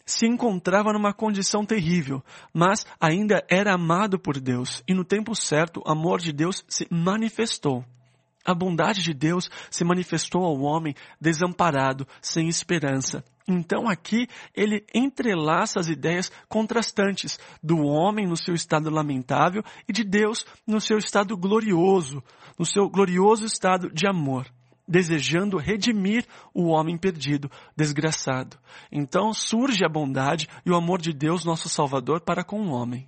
se encontrava numa condição terrível, mas ainda era amado por Deus, e no tempo certo o amor de Deus se manifestou. A bondade de Deus se manifestou ao homem desamparado, sem esperança. Então aqui ele entrelaça as ideias contrastantes do homem no seu estado lamentável e de Deus no seu estado glorioso, no seu glorioso estado de amor, desejando redimir o homem perdido, desgraçado. Então surge a bondade e o amor de Deus, nosso Salvador, para com o homem.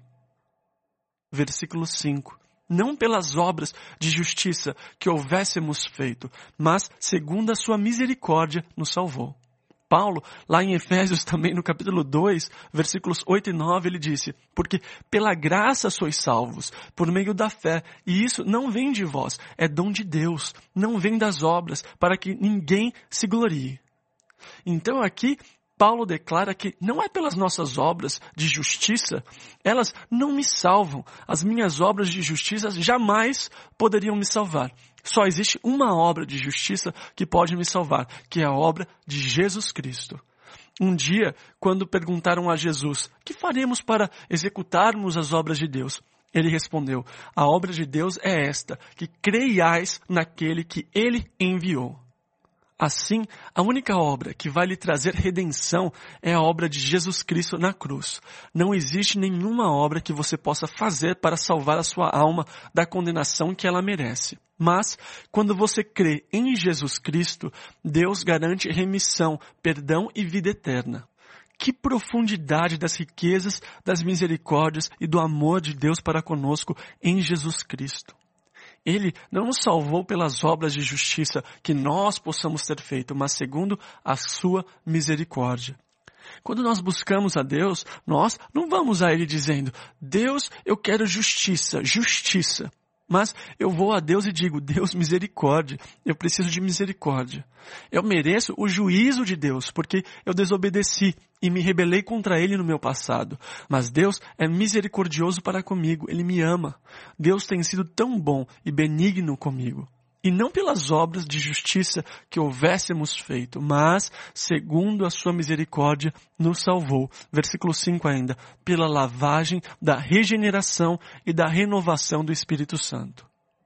Versículo 5. Não pelas obras de justiça que houvéssemos feito, mas segundo a sua misericórdia nos salvou. Paulo, lá em Efésios também no capítulo 2, versículos 8 e 9, ele disse: porque pela graça sois salvos, por meio da fé, e isso não vem de vós, é dom de Deus, não vem das obras, para que ninguém se glorie. Então aqui, Paulo declara que não é pelas nossas obras de justiça, elas não me salvam. As minhas obras de justiça jamais poderiam me salvar. Só existe uma obra de justiça que pode me salvar, que é a obra de Jesus Cristo. Um dia, quando perguntaram a Jesus: que faremos para executarmos as obras de Deus? Ele respondeu: a obra de Deus é esta, que creiais naquele que Ele enviou. Assim, a única obra que vai lhe trazer redenção é a obra de Jesus Cristo na cruz. Não existe nenhuma obra que você possa fazer para salvar a sua alma da condenação que ela merece. Mas, quando você crê em Jesus Cristo, Deus garante remissão, perdão e vida eterna. Que profundidade das riquezas, das misericórdias e do amor de Deus para conosco em Jesus Cristo. Ele não nos salvou pelas obras de justiça que nós possamos ter feito, mas segundo a sua misericórdia. Quando nós buscamos a Deus, nós não vamos a Ele dizendo: Deus, eu quero justiça, justiça. Mas eu vou a Deus e digo: Deus, misericórdia, eu preciso de misericórdia. Eu mereço o juízo de Deus, porque eu desobedeci e me rebelei contra Ele no meu passado. Mas Deus é misericordioso para comigo, Ele me ama. Deus tem sido tão bom e benigno comigo. E não pelas obras de justiça que houvéssemos feito, mas, segundo a sua misericórdia, nos salvou. Versículo 5 ainda, pela lavagem da regeneração e da renovação do Espírito Santo.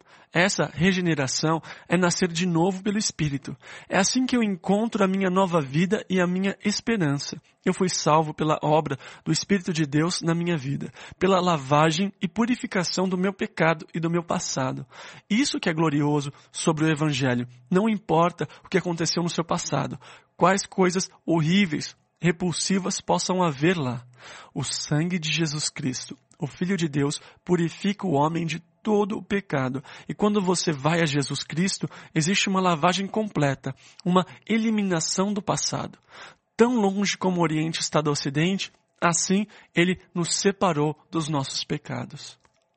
Essa regeneração é nascer de novo pelo Espírito. É assim que eu encontro a minha nova vida e a minha esperança. Eu fui salvo pela obra do Espírito de Deus na minha vida, pela lavagem e purificação do meu pecado e do meu passado. Isso que é glorioso sobre o Evangelho. Não importa o que aconteceu no seu passado, quais coisas horríveis, repulsivas possam haver lá. O sangue de Jesus Cristo, o Filho de Deus, purifica o homem de todo o pecado. E quando você vai a Jesus Cristo, existe uma lavagem completa, uma eliminação do passado. Tão longe como o Oriente está do Ocidente, assim Ele nos separou dos nossos pecados.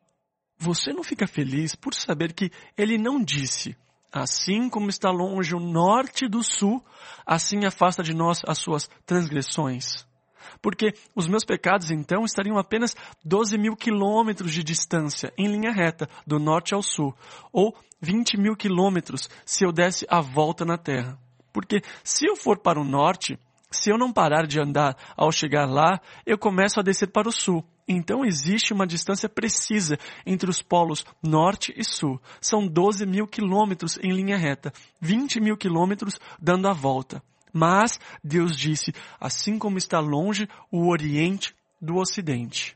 Você não fica feliz por saber que Ele não disse: assim como está longe o norte do sul, assim afasta de nós as suas transgressões? Porque os meus pecados, então, estariam apenas 12.000 quilômetros de distância, em linha reta, do norte ao sul. Ou 20.000 quilômetros, se eu desse a volta na terra. Porque se eu for para o norte, se eu não parar de andar ao chegar lá, eu começo a descer para o sul. Então existe uma distância precisa entre os polos norte e sul. São 12.000 quilômetros em linha reta, 20.000 quilômetros dando a volta. Mas Deus disse: assim como está longe o Oriente do Ocidente.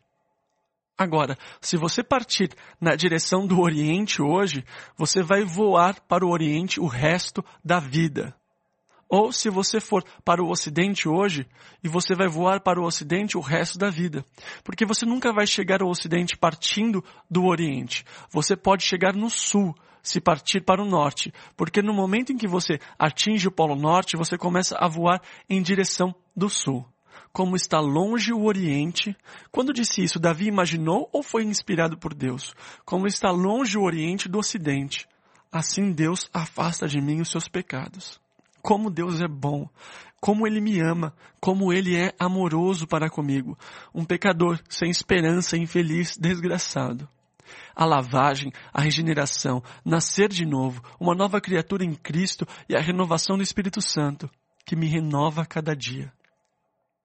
Agora, se você partir na direção do Oriente hoje, você vai voar para o Oriente o resto da vida. Ou se você for para o Ocidente hoje, e você vai voar para o Ocidente o resto da vida. Porque você nunca vai chegar ao Ocidente partindo do Oriente. Você pode chegar no Sul, se partir para o norte, porque no momento em que você atinge o Polo Norte, você começa a voar em direção do sul. Como está longe o Oriente, quando disse isso, Davi imaginou ou foi inspirado por Deus? Como está longe o Oriente do Ocidente, assim Deus afasta de mim os seus pecados. Como Deus é bom, como Ele me ama, como Ele é amoroso para comigo, um pecador sem esperança, infeliz, desgraçado. A lavagem, a regeneração, nascer de novo, uma nova criatura em Cristo e a renovação do Espírito Santo, que me renova a cada dia.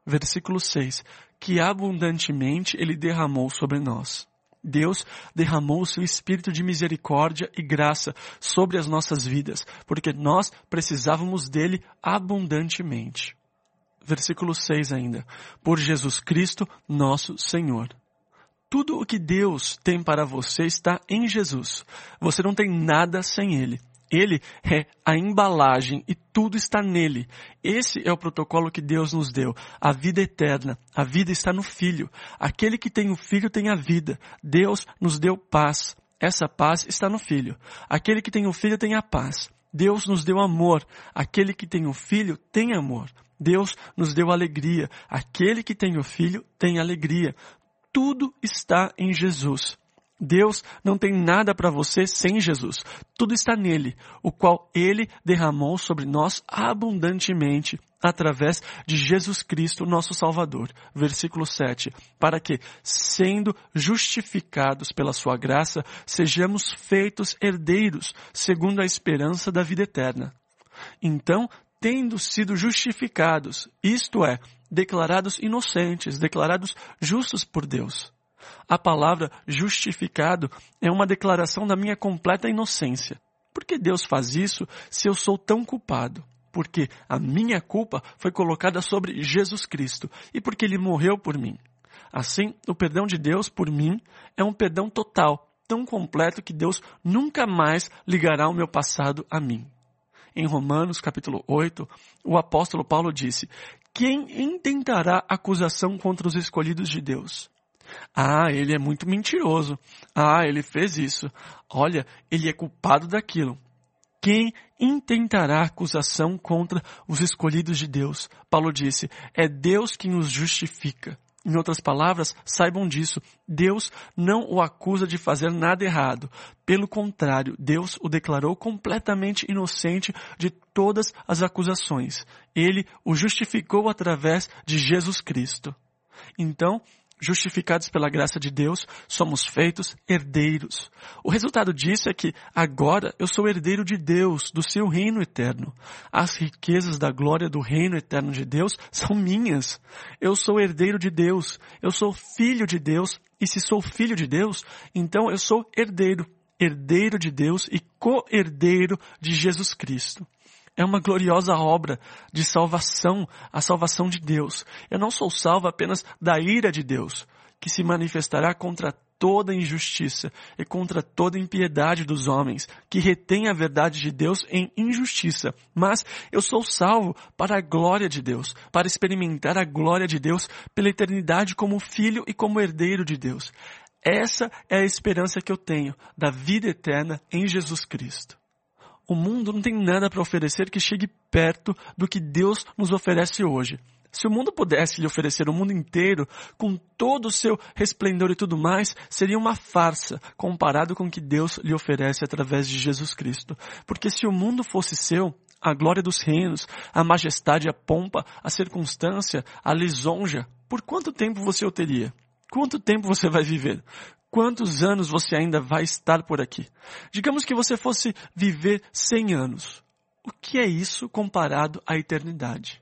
Versículo 6. Que abundantemente Ele derramou sobre nós. Deus derramou o seu espírito de misericórdia e graça sobre as nossas vidas, porque nós precisávamos dele abundantemente. Versículo 6 ainda. Por Jesus Cristo, nosso Senhor. Tudo o que Deus tem para você está em Jesus. Você não tem nada sem Ele. Ele é a embalagem e tudo está nele. Esse é o protocolo que Deus nos deu. A vida eterna. A vida está no Filho. Aquele que tem o Filho tem a vida. Deus nos deu paz. Essa paz está no Filho. Aquele que tem o Filho tem a paz. Deus nos deu amor. Aquele que tem o Filho tem amor. Deus nos deu alegria. Aquele que tem o Filho tem alegria. Tudo está em Jesus. Deus não tem nada para você sem Jesus. Tudo está nele, o qual Ele derramou sobre nós abundantemente, através de Jesus Cristo, nosso Salvador. Versículo 7. Para que, sendo justificados pela sua graça, sejamos feitos herdeiros, segundo a esperança da vida eterna. Então, tendo sido justificados, isto é, declarados inocentes, declarados justos por Deus. A palavra justificado é uma declaração da minha completa inocência. Por que Deus faz isso se eu sou tão culpado? Porque a minha culpa foi colocada sobre Jesus Cristo e porque Ele morreu por mim. Assim, o perdão de Deus por mim é um perdão total, tão completo que Deus nunca mais ligará o meu passado a mim. Em Romanos capítulo 8, o apóstolo Paulo disse: quem intentará acusação contra os escolhidos de Deus? Ah, ele é muito mentiroso. Ah, ele fez isso. Olha, ele é culpado daquilo. Quem intentará acusação contra os escolhidos de Deus? Paulo disse, é Deus quem os justifica. Em outras palavras, saibam disso. Deus não o acusa de fazer nada errado. Pelo contrário, Deus o declarou completamente inocente de todas as acusações. Ele o justificou através de Jesus Cristo. Então, justificados pela graça de Deus, somos feitos herdeiros. O resultado disso é que agora eu sou herdeiro de Deus, do seu reino eterno. As riquezas da glória do reino eterno de Deus são minhas. Eu sou herdeiro de Deus. Eu sou filho de Deus. E se sou filho de Deus, então eu sou herdeiro. Herdeiro de Deus e co-herdeiro de Jesus Cristo. É uma gloriosa obra de salvação, a salvação de Deus. Eu não sou salvo apenas da ira de Deus, que se manifestará contra toda injustiça e contra toda impiedade dos homens, que retém a verdade de Deus em injustiça. Mas eu sou salvo para a glória de Deus, para experimentar a glória de Deus pela eternidade como filho e como herdeiro de Deus. Essa é a esperança que eu tenho da vida eterna em Jesus Cristo. O mundo não tem nada para oferecer que chegue perto do que Deus nos oferece hoje. Se o mundo pudesse lhe oferecer o mundo inteiro, com todo o seu resplendor e tudo mais, seria uma farsa comparado com o que Deus lhe oferece através de Jesus Cristo. Porque se o mundo fosse seu, a glória dos reinos, a majestade, a pompa, a circunstância, a lisonja, por quanto tempo você o teria? Quanto tempo você vai viver? Quantos anos você ainda vai estar por aqui? Digamos que você fosse viver 100 anos. O que é isso comparado à eternidade?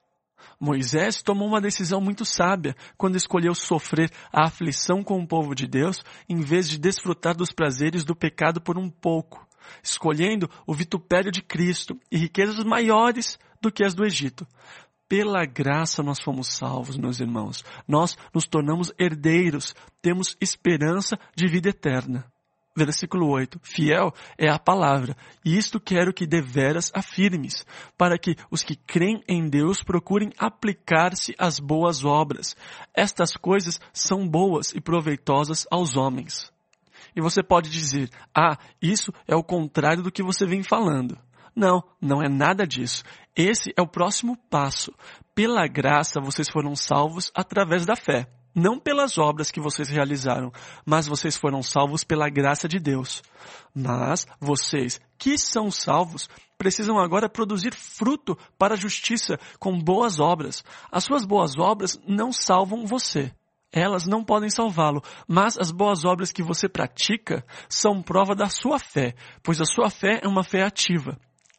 Moisés tomou uma decisão muito sábia quando escolheu sofrer a aflição com o povo de Deus em vez de desfrutar dos prazeres do pecado por um pouco, escolhendo o vitupério de Cristo e riquezas maiores do que as do Egito. Pela graça nós fomos salvos, meus irmãos. Nós nos tornamos herdeiros, temos esperança de vida eterna. Versículo 8. Fiel é a palavra, e isto quero que deveras afirmes, para que os que creem em Deus procurem aplicar-se às boas obras. Estas coisas são boas e proveitosas aos homens. E você pode dizer, isso é o contrário do que você vem falando. Não, não é nada disso. Esse é o próximo passo. Pela graça vocês foram salvos através da fé. Não pelas obras que vocês realizaram, mas vocês foram salvos pela graça de Deus. Mas vocês que são salvos precisam agora produzir fruto para a justiça com boas obras. As suas boas obras não salvam você. Elas não podem salvá-lo, mas as boas obras que você pratica são prova da sua fé, pois a sua fé é uma fé ativa.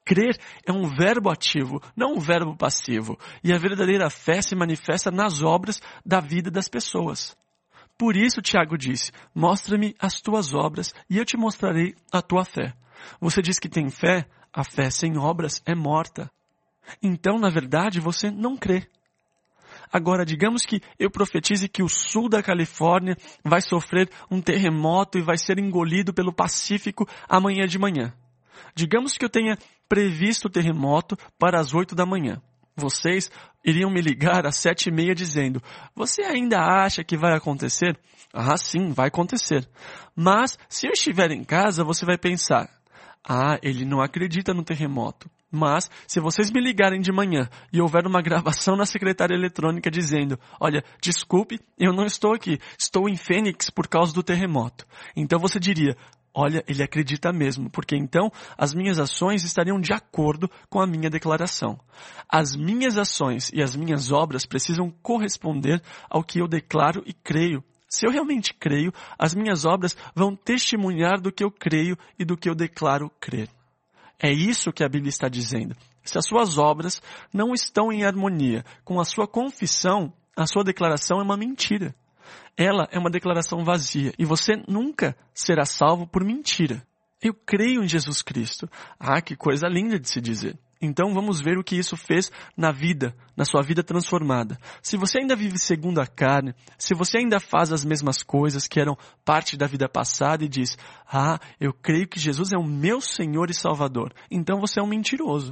Crer é um verbo ativo, não um verbo passivo. E a verdadeira fé se manifesta nas obras da vida das pessoas. Por isso, Tiago disse, mostra-me as tuas obras e eu te mostrarei a tua fé. Você diz que tem fé, a fé sem obras é morta. Então, na verdade, você não crê. Agora, digamos que eu profetize que o sul da Califórnia vai sofrer um terremoto e vai ser engolido pelo Pacífico amanhã de manhã. Digamos que eu tenha previsto o terremoto para as 8 da manhã. Vocês iriam me ligar às 7h30 dizendo, você ainda acha que vai acontecer? Ah, sim, vai acontecer. Mas, se eu estiver em casa, você vai pensar, ele não acredita no terremoto. Mas, se vocês me ligarem de manhã e houver uma gravação na secretária eletrônica dizendo, olha, desculpe, eu não estou aqui, estou em Fênix por causa do terremoto. Então você diria, olha, ele acredita mesmo, porque então as minhas ações estariam de acordo com a minha declaração. As minhas ações e as minhas obras precisam corresponder ao que eu declaro e creio. Se eu realmente creio, as minhas obras vão testemunhar do que eu creio e do que eu declaro crer. É isso que a Bíblia está dizendo. Se as suas obras não estão em harmonia com a sua confissão, a sua declaração é uma mentira. Ela é uma declaração vazia e você nunca será salvo por mentira. Eu creio em Jesus Cristo. Que coisa linda de se dizer. Então vamos ver o que isso fez na sua vida transformada. Se você ainda vive segundo a carne, se você ainda faz as mesmas coisas que eram parte da vida passada e diz, eu creio que Jesus é o meu Senhor e Salvador, então você é um mentiroso.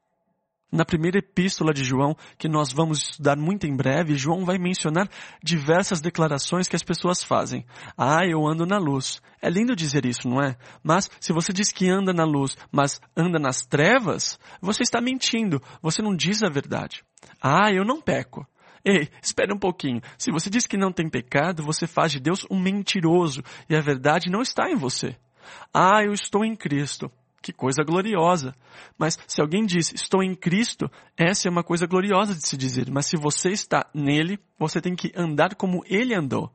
Na primeira epístola de João, que nós vamos estudar muito em breve, João vai mencionar diversas declarações que as pessoas fazem. Eu ando na luz. É lindo dizer isso, não é? Mas se você diz que anda na luz, mas anda nas trevas, você está mentindo. Você não diz a verdade. Eu não peco. Ei, espere um pouquinho. Se você diz que não tem pecado, você faz de Deus um mentiroso e a verdade não está em você. Eu estou em Cristo. Que coisa gloriosa. Mas se alguém diz, estou em Cristo, essa é uma coisa gloriosa de se dizer. Mas se você está nele, você tem que andar como ele andou.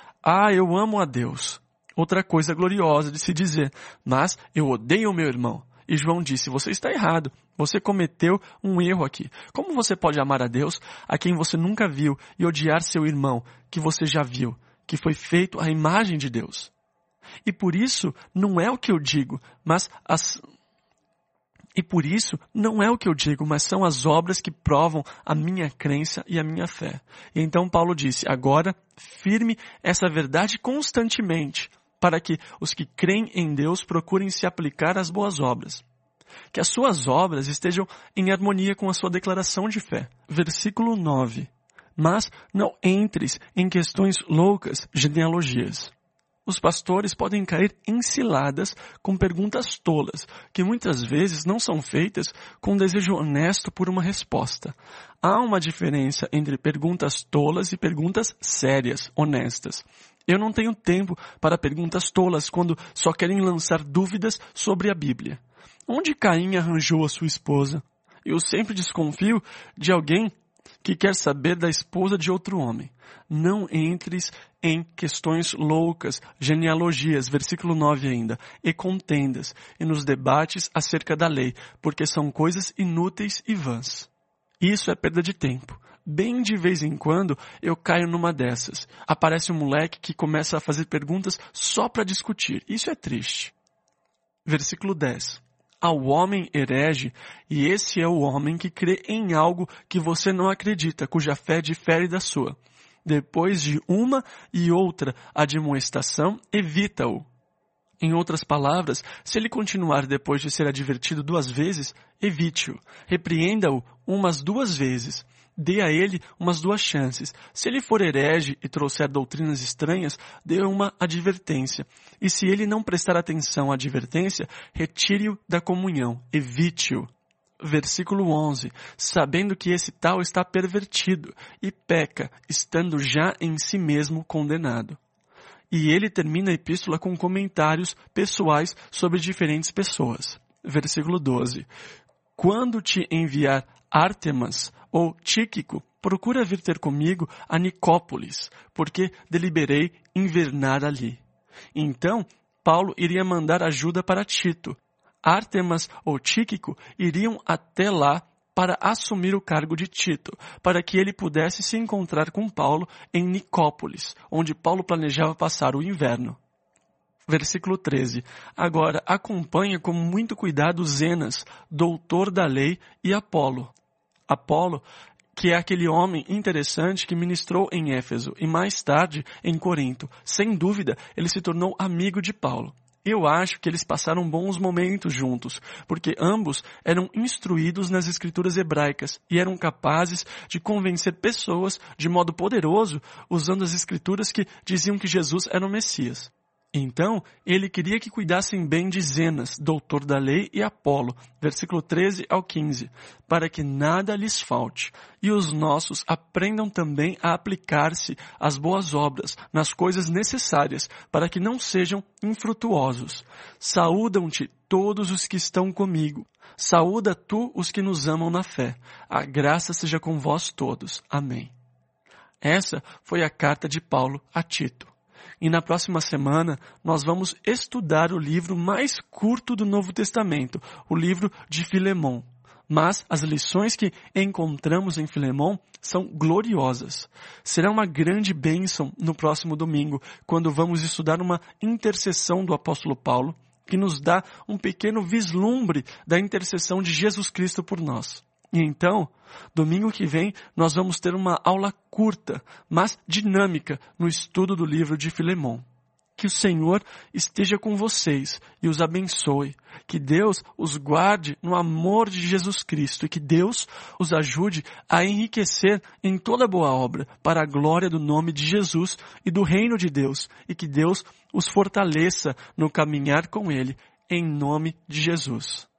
Eu amo a Deus. Outra coisa gloriosa de se dizer. Mas eu odeio o meu irmão. E João disse, você está errado. Você cometeu um erro aqui. Como você pode amar a Deus, a quem você nunca viu, e odiar seu irmão, que você já viu, que foi feito à imagem de Deus? E por isso não é o que eu digo, mas são as obras que provam a minha crença e a minha fé. E então Paulo disse, agora firme essa verdade constantemente, para que os que creem em Deus procurem se aplicar às boas obras. Que as suas obras estejam em harmonia com a sua declaração de fé. Versículo 9. Mas não entres em questões loucas, genealogias. Os pastores podem cair em ciladas com perguntas tolas, que muitas vezes não são feitas com um desejo honesto por uma resposta. Há uma diferença entre perguntas tolas e perguntas sérias, honestas. Eu não tenho tempo para perguntas tolas quando só querem lançar dúvidas sobre a Bíblia. Onde Caim arranjou a sua esposa? Eu sempre desconfio de alguém que quer saber da esposa de outro homem. Não entres em questões loucas, genealogias, versículo 9 ainda, e contendas, e nos debates acerca da lei, porque são coisas inúteis e vãs. Isso é perda de tempo. Bem de vez em quando eu caio numa dessas. Aparece um moleque que começa a fazer perguntas só para discutir. Isso é triste. Versículo 10. Ao homem herege, e esse é o homem que crê em algo que você não acredita, cuja fé difere da sua. Depois de uma e outra admoestação, evita-o. Em outras palavras, se ele continuar depois de ser advertido 2 vezes, evite-o. Repreenda-o umas 2 vezes. Dê a ele umas 2 chances. Se ele for herege e trouxer doutrinas estranhas, dê uma advertência. E se ele não prestar atenção à advertência, retire-o da comunhão. Evite-o. Versículo 11. Sabendo que esse tal está pervertido e peca, estando já em si mesmo condenado. E ele termina a epístola com comentários pessoais sobre diferentes pessoas. Versículo 12. Quando te enviar Ártemas ou Tíquico, procura vir ter comigo a Nicópolis, porque deliberei invernar ali. Então, Paulo iria mandar ajuda para Tito. Ártemas ou Tíquico iriam até lá para assumir o cargo de Tito, para que ele pudesse se encontrar com Paulo em Nicópolis, onde Paulo planejava passar o inverno. Versículo 13. Agora acompanha com muito cuidado Zenas, doutor da lei, e Apolo. Apolo, que é aquele homem interessante que ministrou em Éfeso e mais tarde em Corinto. Sem dúvida, ele se tornou amigo de Paulo. Eu acho que eles passaram bons momentos juntos, porque ambos eram instruídos nas escrituras hebraicas e eram capazes de convencer pessoas de modo poderoso usando as escrituras que diziam que Jesus era o Messias. Então, ele queria que cuidassem bem de Zenas, doutor da lei, e Apolo, versículo 13 ao 15, para que nada lhes falte, e os nossos aprendam também a aplicar-se às boas obras, nas coisas necessárias, para que não sejam infrutuosos. Saúdam-te todos os que estão comigo. Saúda tu os que nos amam na fé. A graça seja com vós todos. Amém. Essa foi a carta de Paulo a Tito. E na próxima semana nós vamos estudar o livro mais curto do Novo Testamento, o livro de Filemon. Mas as lições que encontramos em Filemon são gloriosas. Será uma grande bênção no próximo domingo, quando vamos estudar uma intercessão do apóstolo Paulo, que nos dá um pequeno vislumbre da intercessão de Jesus Cristo por nós. E então, domingo que vem, nós vamos ter uma aula curta, mas dinâmica, no estudo do livro de Filemon. Que o Senhor esteja com vocês e os abençoe. Que Deus os guarde no amor de Jesus Cristo e que Deus os ajude a enriquecer em toda boa obra para a glória do nome de Jesus e do reino de Deus. E que Deus os fortaleça no caminhar com Ele, em nome de Jesus.